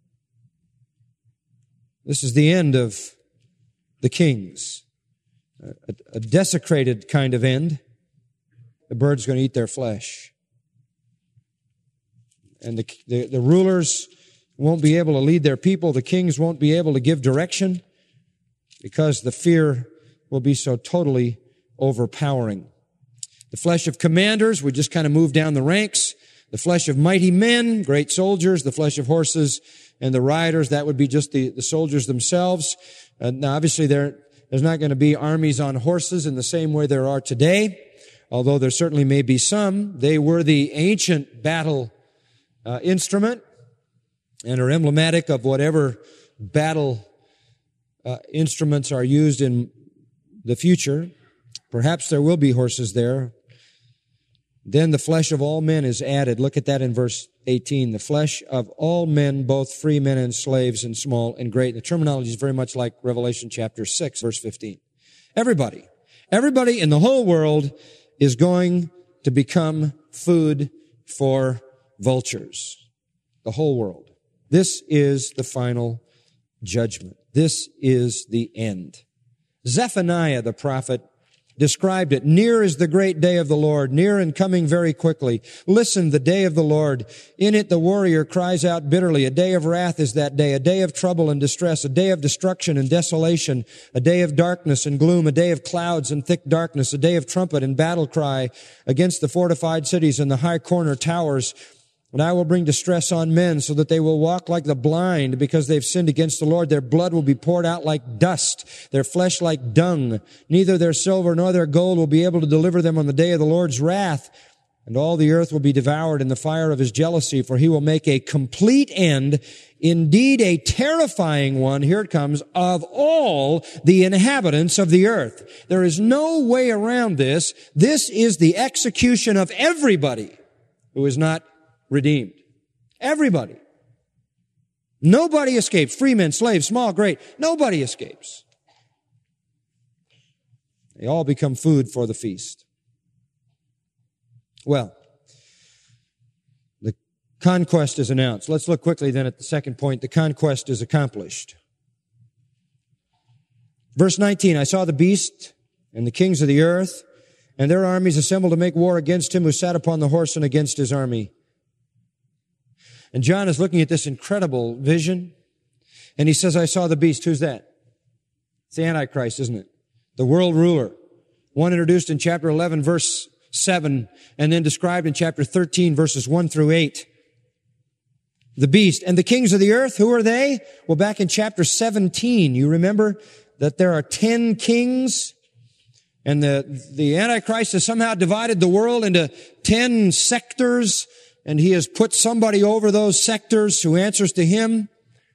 This is the end of the kings. A, a desecrated kind of end. The bird's going to eat their flesh. And the, the, the rulers won't be able to lead their people. The kings won't be able to give direction because the fear will be so totally overpowering. The flesh of commanders, we just kind of move down the ranks. The flesh of mighty men, great soldiers, the flesh of horses, and the riders, that would be just the, the soldiers themselves. Uh, now, obviously, there, there's not going to be armies on horses in the same way there are today, although there certainly may be some. They were the ancient battle uh, instrument and are emblematic of whatever battle uh, instruments are used in the future. Perhaps there will be horses there. Then the flesh of all men is added. Look at that in verse eighteen. The flesh of all men, both free men and slaves, and small and great. The terminology is very much like Revelation chapter six, verse fifteen. Everybody, everybody in the whole world is going to become food for vultures. The whole world. This is the final judgment. This is the end. Zephaniah the prophet described it. Near is the great day of the Lord, near and coming very quickly. Listen, the day of the Lord. In it the warrior cries out bitterly. A day of wrath is that day, a day of trouble and distress, a day of destruction and desolation, a day of darkness and gloom, a day of clouds and thick darkness, a day of trumpet and battle cry against the fortified cities and the high corner towers. And I will bring distress on men so that they will walk like the blind because they've sinned against the Lord. Their blood will be poured out like dust, their flesh like dung. Neither their silver nor their gold will be able to deliver them on the day of the Lord's wrath. And all the earth will be devoured in the fire of his jealousy, for he will make a complete end, indeed a terrifying one, here it comes, of all the inhabitants of the earth. There is no way around this. This is the execution of everybody who is not redeemed. Everybody. Nobody escapes. Free men, slaves, small, great. Nobody escapes. They all become food for the feast. Well, the conquest is announced. Let's look quickly then at the second point. The conquest is accomplished. Verse nineteen, I saw the beast and the kings of the earth and their armies assembled to make war against him who sat upon the horse and against his army. And John is looking at this incredible vision, and he says, I saw the beast. Who's that? It's the Antichrist, isn't it? The world ruler. One introduced in chapter eleven, verse seven, and then described in chapter thirteen, verses one through eight. The beast. And the kings of the earth, who are they? Well, back in chapter seventeen, you remember that there are ten kings, and the, the Antichrist has somehow divided the world into ten sectors, and he has put somebody over those sectors who answers to him.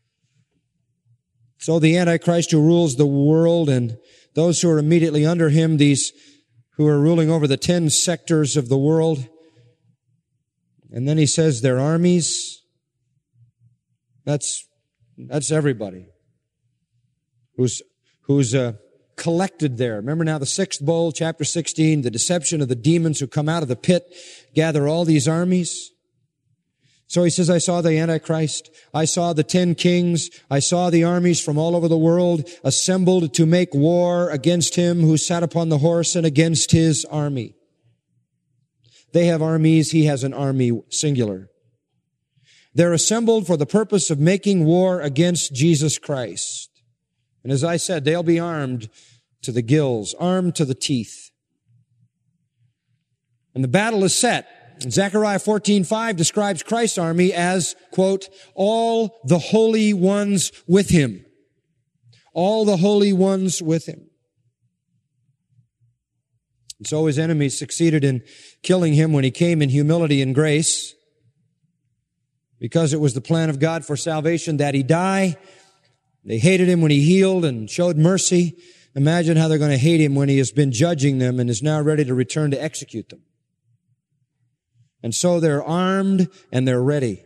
So the Antichrist who rules the world and those who are immediately under him, these who are ruling over the ten sectors of the world. And then he says their armies. That's, that's everybody who's, who's, uh, collected there. Remember now the sixth bowl, chapter sixteen, the deception of the demons who come out of the pit, gather all these armies. So he says, I saw the Antichrist. I saw the ten kings. I saw the armies from all over the world assembled to make war against him who sat upon the horse and against his army. They have armies. He has an army, singular. They're assembled for the purpose of making war against Jesus Christ. And as I said, they'll be armed to the gills, armed to the teeth. And the battle is set. Zechariah fourteen five describes Christ's army as, quote, all the holy ones with him. All the holy ones with him. And so his enemies succeeded in killing him when he came in humility and grace, because it was the plan of God for salvation that he die. They hated him when he healed and showed mercy. Imagine how they're going to hate him when he has been judging them and is now ready to return to execute them. And so they're armed and they're ready.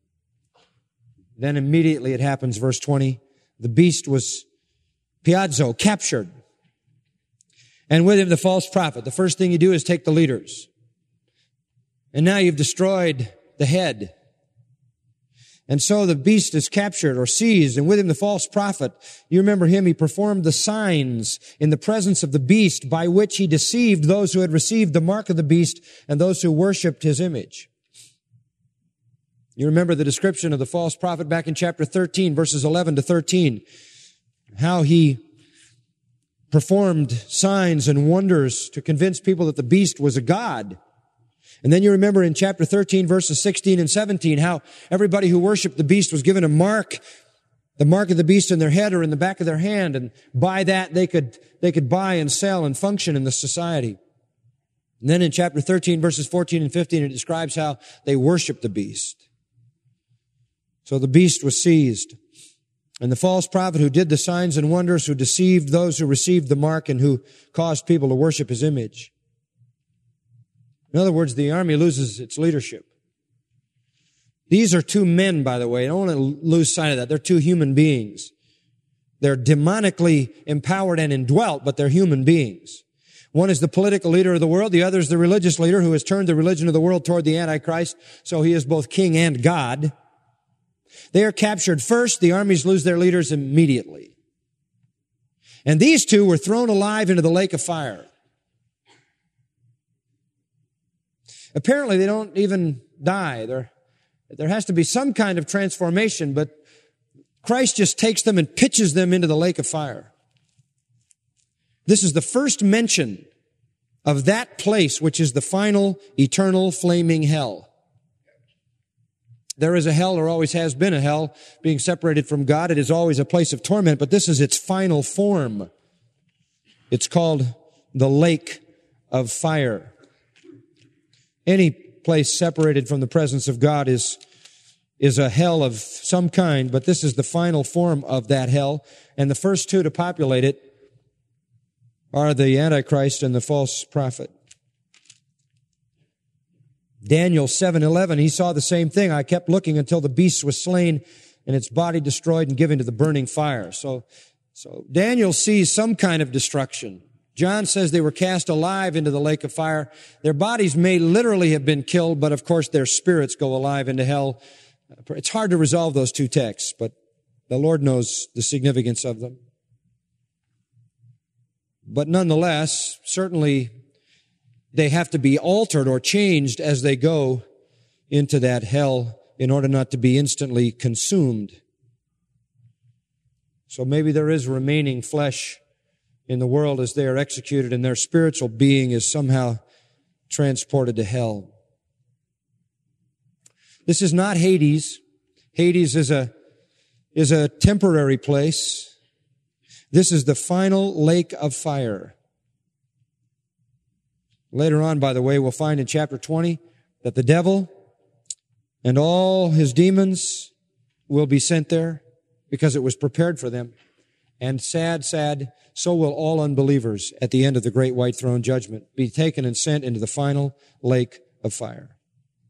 Then immediately it happens, verse twenty, the beast was piazzo, captured. And with him the false prophet. The first thing you do is take the leaders. And now you've destroyed the head. And so the beast is captured or seized, and with him the false prophet. You remember him, he performed the signs in the presence of the beast by which he deceived those who had received the mark of the beast and those who worshiped his image. You remember the description of the false prophet back in chapter thirteen, verses eleven to thirteen. How he performed signs and wonders to convince people that the beast was a god. And then you remember in chapter thirteen, verses sixteen and seventeen, how everybody who worshiped the beast was given a mark, the mark of the beast in their head or in the back of their hand, and by that they could, they could buy and sell and function in the society. And then in chapter thirteen, verses fourteen and fifteen, it describes how they worshiped the beast. So the beast was seized. And the false prophet who did the signs and wonders, who deceived those who received the mark and who caused people to worship his image. In other words, the army loses its leadership. These are two men, by the way. I don't want to lose sight of that. They're two human beings. They're demonically empowered and indwelt, but they're human beings. One is the political leader of the world. The other is the religious leader who has turned the religion of the world toward the Antichrist. So he is both king and God. They are captured first. The armies lose their leaders immediately. And these two were thrown alive into the lake of fire. Apparently, they don't even die. There, there has to be some kind of transformation, but Christ just takes them and pitches them into the lake of fire. This is the first mention of that place, which is the final, eternal, flaming hell. There is a hell, or always has been a hell, being separated from God. It is always a place of torment, but this is its final form. It's called the lake of fire. Any place separated from the presence of God is, is a hell of some kind, but this is the final form of that hell. And the first two to populate it are the Antichrist and the false prophet. Daniel seven eleven, he saw the same thing. I kept looking until the beast was slain and its body destroyed and given to the burning fire. So, so Daniel sees some kind of destruction. John says they were cast alive into the lake of fire. Their bodies may literally have been killed, but of course their spirits go alive into hell. It's hard to resolve those two texts, but the Lord knows the significance of them. But nonetheless, certainly they have to be altered or changed as they go into that hell in order not to be instantly consumed. So maybe there is remaining flesh in the world as they are executed, and their spiritual being is somehow transported to hell. This is not Hades. Hades is a, is a temporary place. This is the final lake of fire. Later on, by the way, we'll find in chapter twenty that the devil and all his demons will be sent there because it was prepared for them. And sad, sad, so will all unbelievers at the end of the great white throne judgment be taken and sent into the final lake of fire.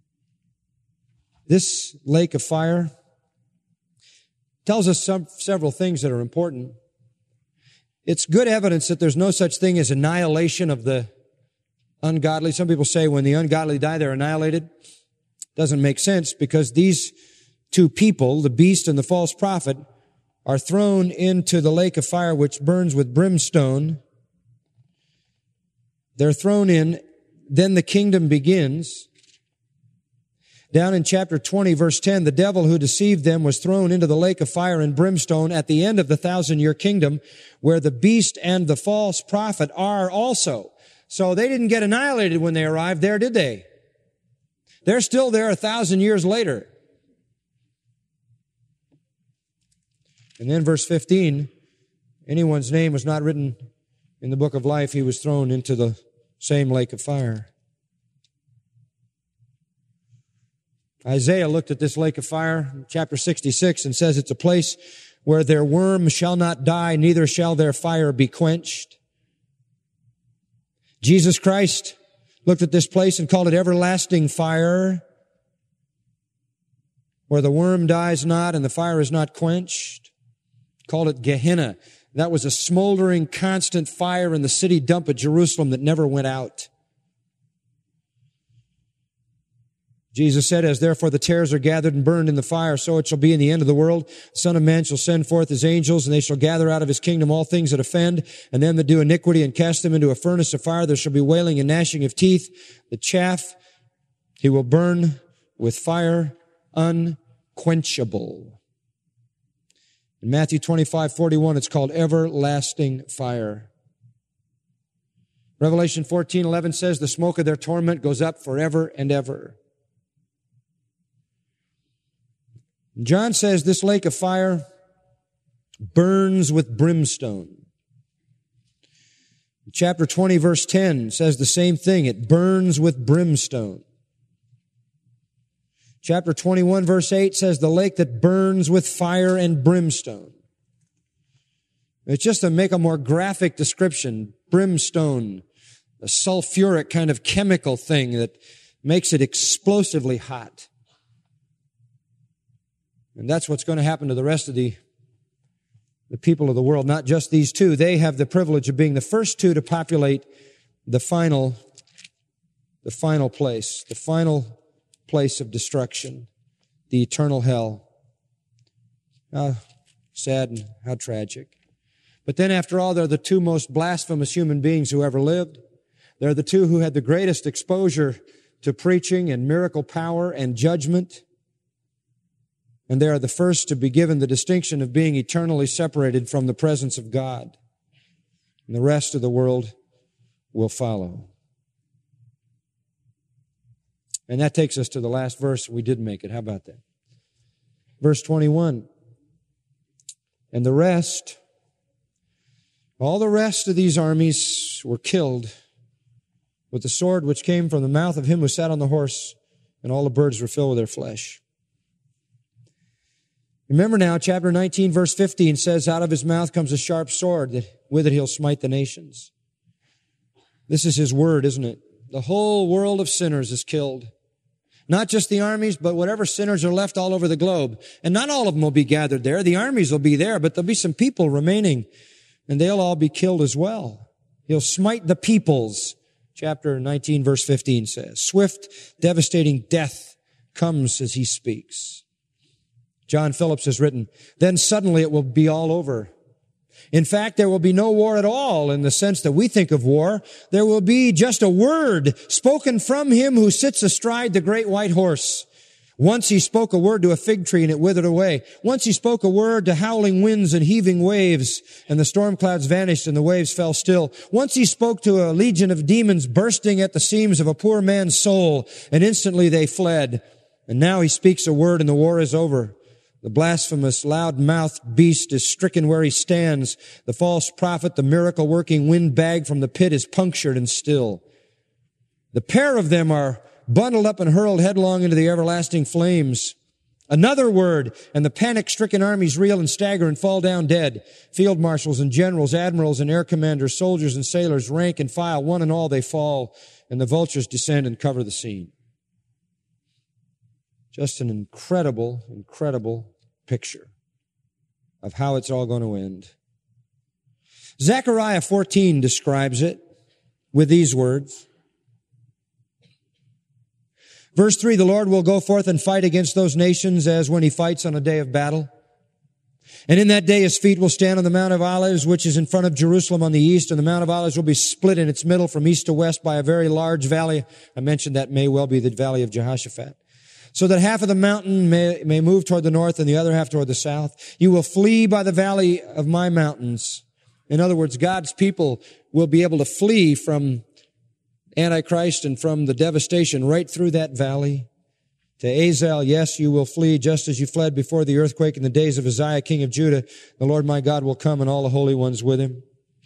This lake of fire tells us some, several things that are important. It's good evidence that there's no such thing as annihilation of the ungodly. Some people say when the ungodly die, they're annihilated. Doesn't make sense because these two people, the beast and the false prophet, are thrown into the lake of fire which burns with brimstone. They're thrown in, then the kingdom begins. Down in chapter twenty, verse ten, the devil who deceived them was thrown into the lake of fire and brimstone at the end of the thousand-year kingdom, where the beast and the false prophet are also. So they didn't get annihilated when they arrived there, did they? They're still there a thousand years later. And then verse fifteen, anyone's name was not written in the book of life, he was thrown into the same lake of fire. Isaiah looked at this lake of fire in chapter sixty-six and says it's a place where their worm shall not die, neither shall their fire be quenched. Jesus Christ looked at this place and called it everlasting fire, where the worm dies not and the fire is not quenched. Called it Gehenna. That was a smoldering, constant fire in the city dump at Jerusalem that never went out. Jesus said, as therefore the tares are gathered and burned in the fire, so it shall be in the end of the world. The Son of Man shall send forth his angels, and they shall gather out of his kingdom all things that offend, and them that do iniquity, and cast them into a furnace of fire. There shall be wailing and gnashing of teeth. The chaff he will burn with fire unquenchable. In Matthew twenty-five forty-one, it's called everlasting fire. Revelation fourteen eleven says, the smoke of their torment goes up forever and ever. John says this lake of fire burns with brimstone. Chapter twenty, verse ten says the same thing. It burns with brimstone. Chapter twenty-one, verse eight says the lake that burns with fire and brimstone. It's just to make a more graphic description. Brimstone, a sulfuric kind of chemical thing that makes it explosively hot. And that's what's going to happen to the rest of the, the people of the world, not just these two. They have the privilege of being the first two to populate the final, the final place, the final place of destruction, the eternal hell. How sad and how tragic. But then after all, they're the two most blasphemous human beings who ever lived. They're the two who had the greatest exposure to preaching and miracle power and judgment. And they are the first to be given the distinction of being eternally separated from the presence of God. And the rest of the world will follow. And that takes us to the last verse. We did make it. How about that? Verse twenty-one. And the rest, all the rest of these armies were killed with the sword which came from the mouth of him who sat on the horse, and all the birds were filled with their flesh. Remember now, chapter nineteen, verse fifteen says, out of his mouth comes a sharp sword, that with it he'll smite the nations. This is his word, isn't it? The whole world of sinners is killed. Not just the armies, but whatever sinners are left all over the globe. And not all of them will be gathered there. The armies will be there, but there'll be some people remaining, and they'll all be killed as well. He'll smite the peoples, chapter nineteen, verse fifteen says. Swift, devastating death comes as he speaks. John Phillips has written, then suddenly it will be all over. In fact, there will be no war at all in the sense that we think of war. There will be just a word spoken from him who sits astride the great white horse. Once he spoke a word to a fig tree and it withered away. Once he spoke a word to howling winds and heaving waves, and the storm clouds vanished and the waves fell still. Once he spoke to a legion of demons bursting at the seams of a poor man's soul, and instantly they fled. And now he speaks a word and the war is over. The blasphemous, loud-mouthed beast is stricken where he stands. The false prophet, the miracle-working windbag from the pit is punctured and still. The pair of them are bundled up and hurled headlong into the everlasting flames. Another word, and the panic-stricken armies reel and stagger and fall down dead. Field marshals and generals, admirals and air commanders, soldiers and sailors, rank and file, one and all they fall, and the vultures descend and cover the scene. Just an incredible, incredible picture of how it's all going to end. Zechariah fourteen describes it with these words. Verse three, the Lord will go forth and fight against those nations as when he fights on a day of battle. And in that day his feet will stand on the Mount of Olives, which is in front of Jerusalem on the east, and the Mount of Olives will be split in its middle from east to west by a very large valley. I mentioned that may well be the valley of Jehoshaphat. So that half of the mountain may, may move toward the north and the other half toward the south. You will flee by the valley of my mountains. In other words, God's people will be able to flee from Antichrist and from the devastation right through that valley. To Azel, yes, you will flee just as you fled before the earthquake in the days of Uzziah, king of Judah. The Lord my God will come and all the holy ones with him.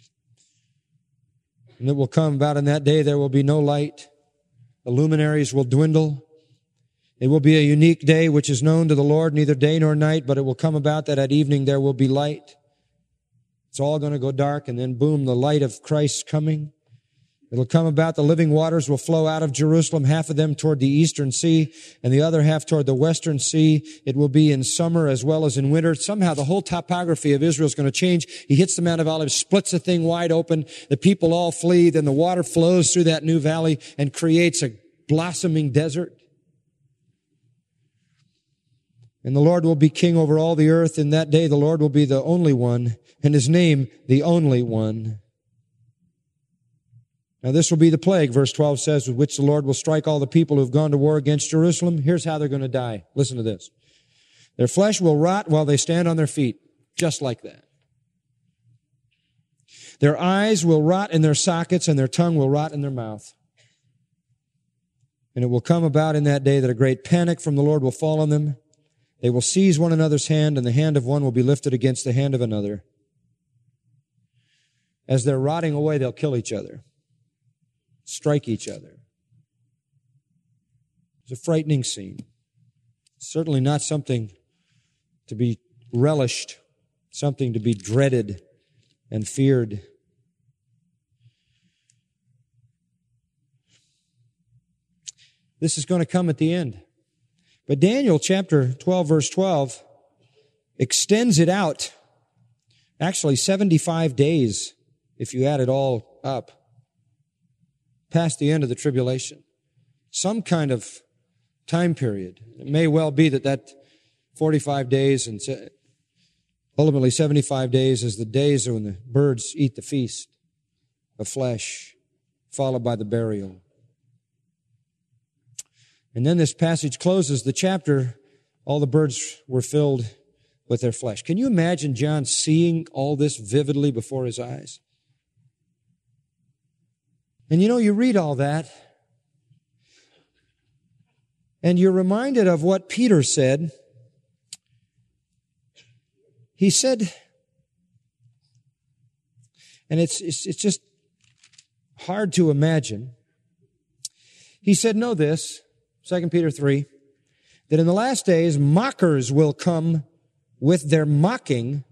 And it will come about in that day there will be no light. The luminaries will dwindle. It will be a unique day which is known to the Lord, neither day nor night, but it will come about that at evening there will be light. It's all going to go dark, and then boom, the light of Christ's coming. It'll come about the living waters will flow out of Jerusalem, half of them toward the eastern sea, and the other half toward the western sea. It will be in summer as well as in winter. Somehow the whole topography of Israel is going to change. He hits the Mount of Olives, splits the thing wide open. The people all flee. Then the water flows through that new valley and creates a blossoming desert. And the Lord will be king over all the earth. In that day, the Lord will be the only one, and his name, the only one. Now, this will be the plague, verse twelve says, with which the Lord will strike all the people who have gone to war against Jerusalem. Here's how they're going to die. Listen to this. Their flesh will rot while they stand on their feet, just like that. Their eyes will rot in their sockets, and their tongue will rot in their mouth. And it will come about in that day that a great panic from the Lord will fall on them. They will seize one another's hand, and the hand of one will be lifted against the hand of another. As they're rotting away, they'll kill each other, strike each other. It's a frightening scene. Certainly not something to be relished, something to be dreaded and feared. This is going to come at the end. But Daniel chapter twelve, verse twelve, extends it out. Actually, seventy-five days, if you add it all up, past the end of the tribulation. Some kind of time period. It may well be that that forty-five days and ultimately seventy-five days is the days when the birds eat the feast of flesh, followed by the burial. And then this passage closes the chapter. All the birds were filled with their flesh. Can you imagine John seeing all this vividly before his eyes? And you know, you read all that, and you're reminded of what Peter said. He said, and it's, it's, it's just hard to imagine. He said, know this, Second Peter three, that in the last days mockers will come with their mocking,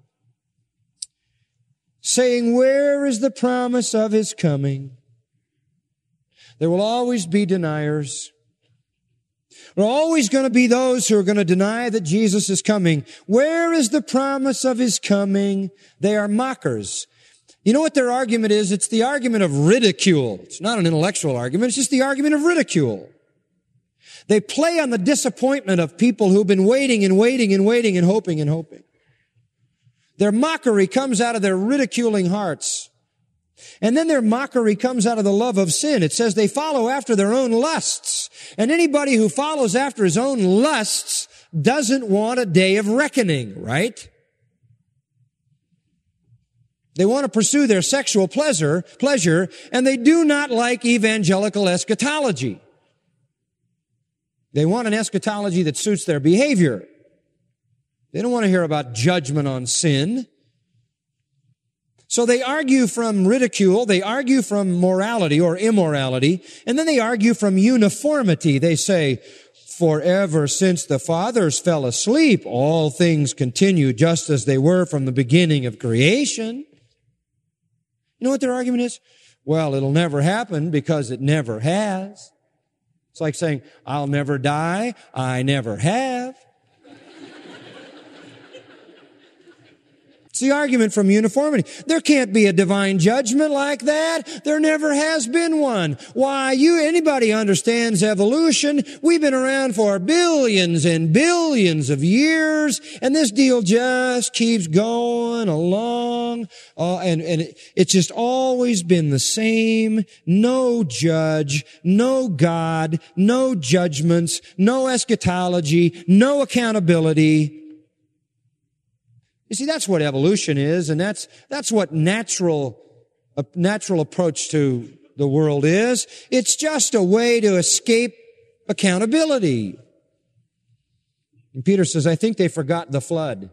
saying, where is the promise of his coming? There will always be deniers. There are always going to be those who are going to deny that Jesus is coming. Where is the promise of his coming? They are mockers. You know what their argument is? It's the argument of ridicule. It's not an intellectual argument. It's just the argument of ridicule. They play on the disappointment of people who've been waiting and waiting and waiting and hoping and hoping. Their mockery comes out of their ridiculing hearts. And then their mockery comes out of the love of sin. It says they follow after their own lusts. And anybody who follows after his own lusts doesn't want a day of reckoning, right? They want to pursue their sexual pleasure, pleasure, and they do not like evangelical eschatology. They want an eschatology that suits their behavior. They don't want to hear about judgment on sin. So they argue from ridicule, they argue from morality or immorality, and then they argue from uniformity. They say, forever since the fathers fell asleep, all things continue just as they were from the beginning of creation. You know what their argument is? Well, it'll never happen because it never has. It's like saying, I'll never die, I never have. It's the argument from uniformity. There can't be a divine judgment like that. There never has been one. Why, you, anybody understands evolution. We've been around for billions and billions of years, and this deal just keeps going along. Uh, and, and it, it's just always been the same. No judge, no God, no judgments, no eschatology, no accountability. You see, that's what evolution is, and that's, that's what natural, a natural approach to the world is. It's just a way to escape accountability. And Peter says, I think they forgot the flood.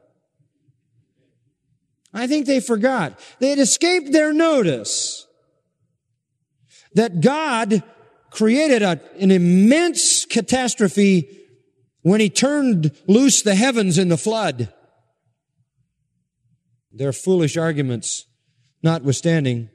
I think they forgot. They had escaped their notice that God created a, an immense catastrophe when he turned loose the heavens in the flood. Their foolish arguments notwithstanding,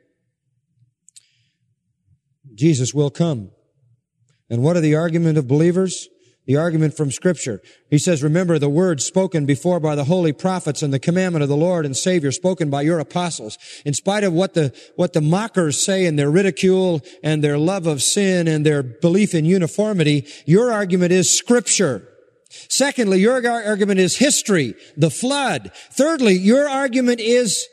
Jesus will come. And what are the argument of believers? The argument from Scripture. He says, remember the words spoken before by the holy prophets and the commandment of the Lord and Savior spoken by your apostles. In spite of what the, what the mockers say in their ridicule and their love of sin and their belief in uniformity, your argument is Scripture. Secondly, your argument is history, the flood. Thirdly, your argument is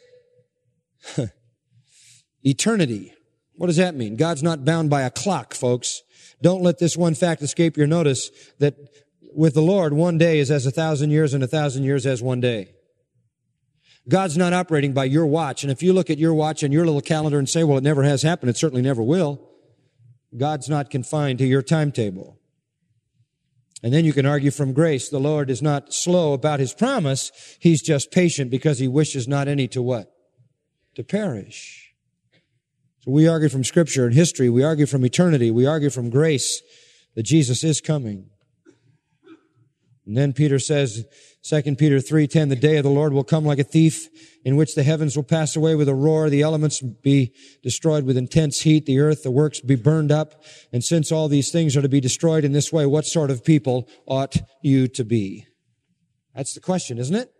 eternity. What does that mean? God's not bound by a clock, folks. Don't let this one fact escape your notice that with the Lord, one day is as a thousand years and a thousand years as one day. God's not operating by your watch. And if you look at your watch and your little calendar and say, well, it never has happened, it certainly never will, God's not confined to your timetable. And then you can argue from grace. The Lord is not slow about his promise. He's just patient because he wishes not any to what? To perish. So we argue from Scripture and history. We argue from eternity. We argue from grace that Jesus is coming. And then Peter says, Second Peter three ten, the day of the Lord will come like a thief, in which the heavens will pass away with a roar, the elements be destroyed with intense heat, the earth, the works be burned up. And since all these things are to be destroyed in this way, what sort of people ought you to be? That's the question, isn't it?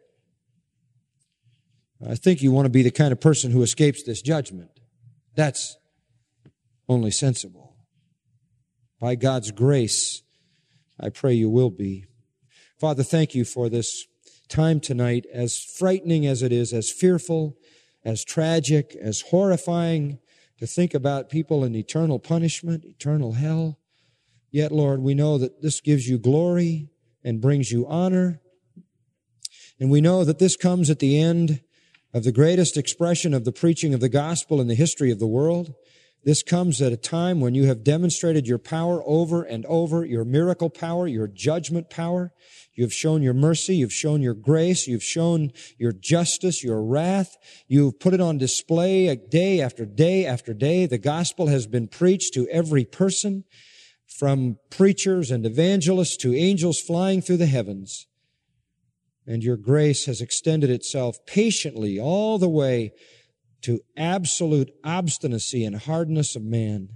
I think you want to be the kind of person who escapes this judgment. That's only sensible. By God's grace, I pray you will be. Father, thank you for this time tonight, as frightening as it is, as fearful, as tragic, as horrifying to think about people in eternal punishment, eternal hell. Yet, Lord, we know that this gives you glory and brings you honor. And we know that this comes at the end of the greatest expression of the preaching of the gospel in the history of the world. This comes at a time when you have demonstrated your power over and over, your miracle power, your judgment power. You have shown your mercy, you've shown your grace, you've shown your justice, your wrath. You've put it on display day after day after day. The gospel has been preached to every person, from preachers and evangelists to angels flying through the heavens. And your grace has extended itself patiently all the way to absolute obstinacy and hardness of man.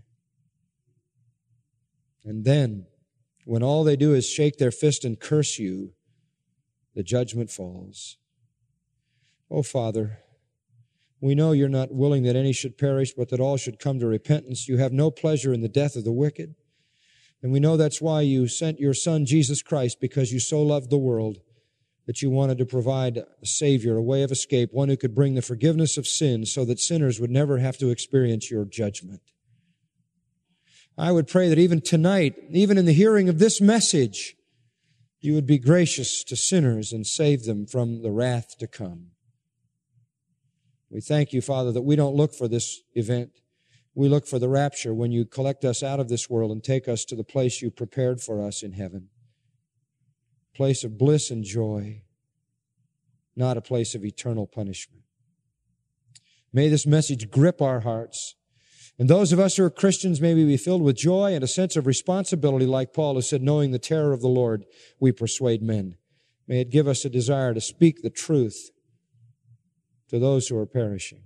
And then, when all they do is shake their fist and curse you, the judgment falls. Oh, Father, we know you're not willing that any should perish, but that all should come to repentance. You have no pleasure in the death of the wicked. And we know that's why you sent your Son, Jesus Christ, because you so loved the world that you wanted to provide a Savior, a way of escape, one who could bring the forgiveness of sins so that sinners would never have to experience your judgment. I would pray that even tonight, even in the hearing of this message, you would be gracious to sinners and save them from the wrath to come. We thank you, Father, that we don't look for this event. We look for the rapture, when you collect us out of this world and take us to the place you prepared for us in heaven. Place of bliss and joy, not a place of eternal punishment. May this message grip our hearts. And those of us who are Christians, may we be filled with joy and a sense of responsibility, like Paul has said, knowing the terror of the Lord, we persuade men. May it give us a desire to speak the truth to those who are perishing.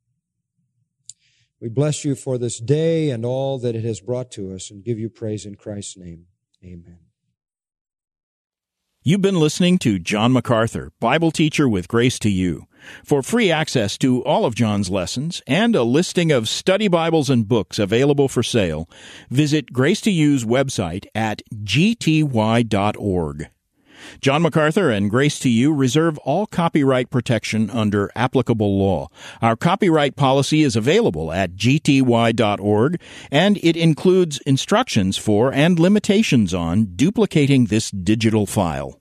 We bless you for this day and all that it has brought to us, and give you praise in Christ's name. Amen. You've been listening to John MacArthur, Bible teacher with Grace to You. For free access to all of John's lessons and a listing of study Bibles and books available for sale, visit Grace to You's website at g t y dot org. John MacArthur and Grace to You reserve all copyright protection under applicable law. Our copyright policy is available at g t y dot org, and it includes instructions for and limitations on duplicating this digital file.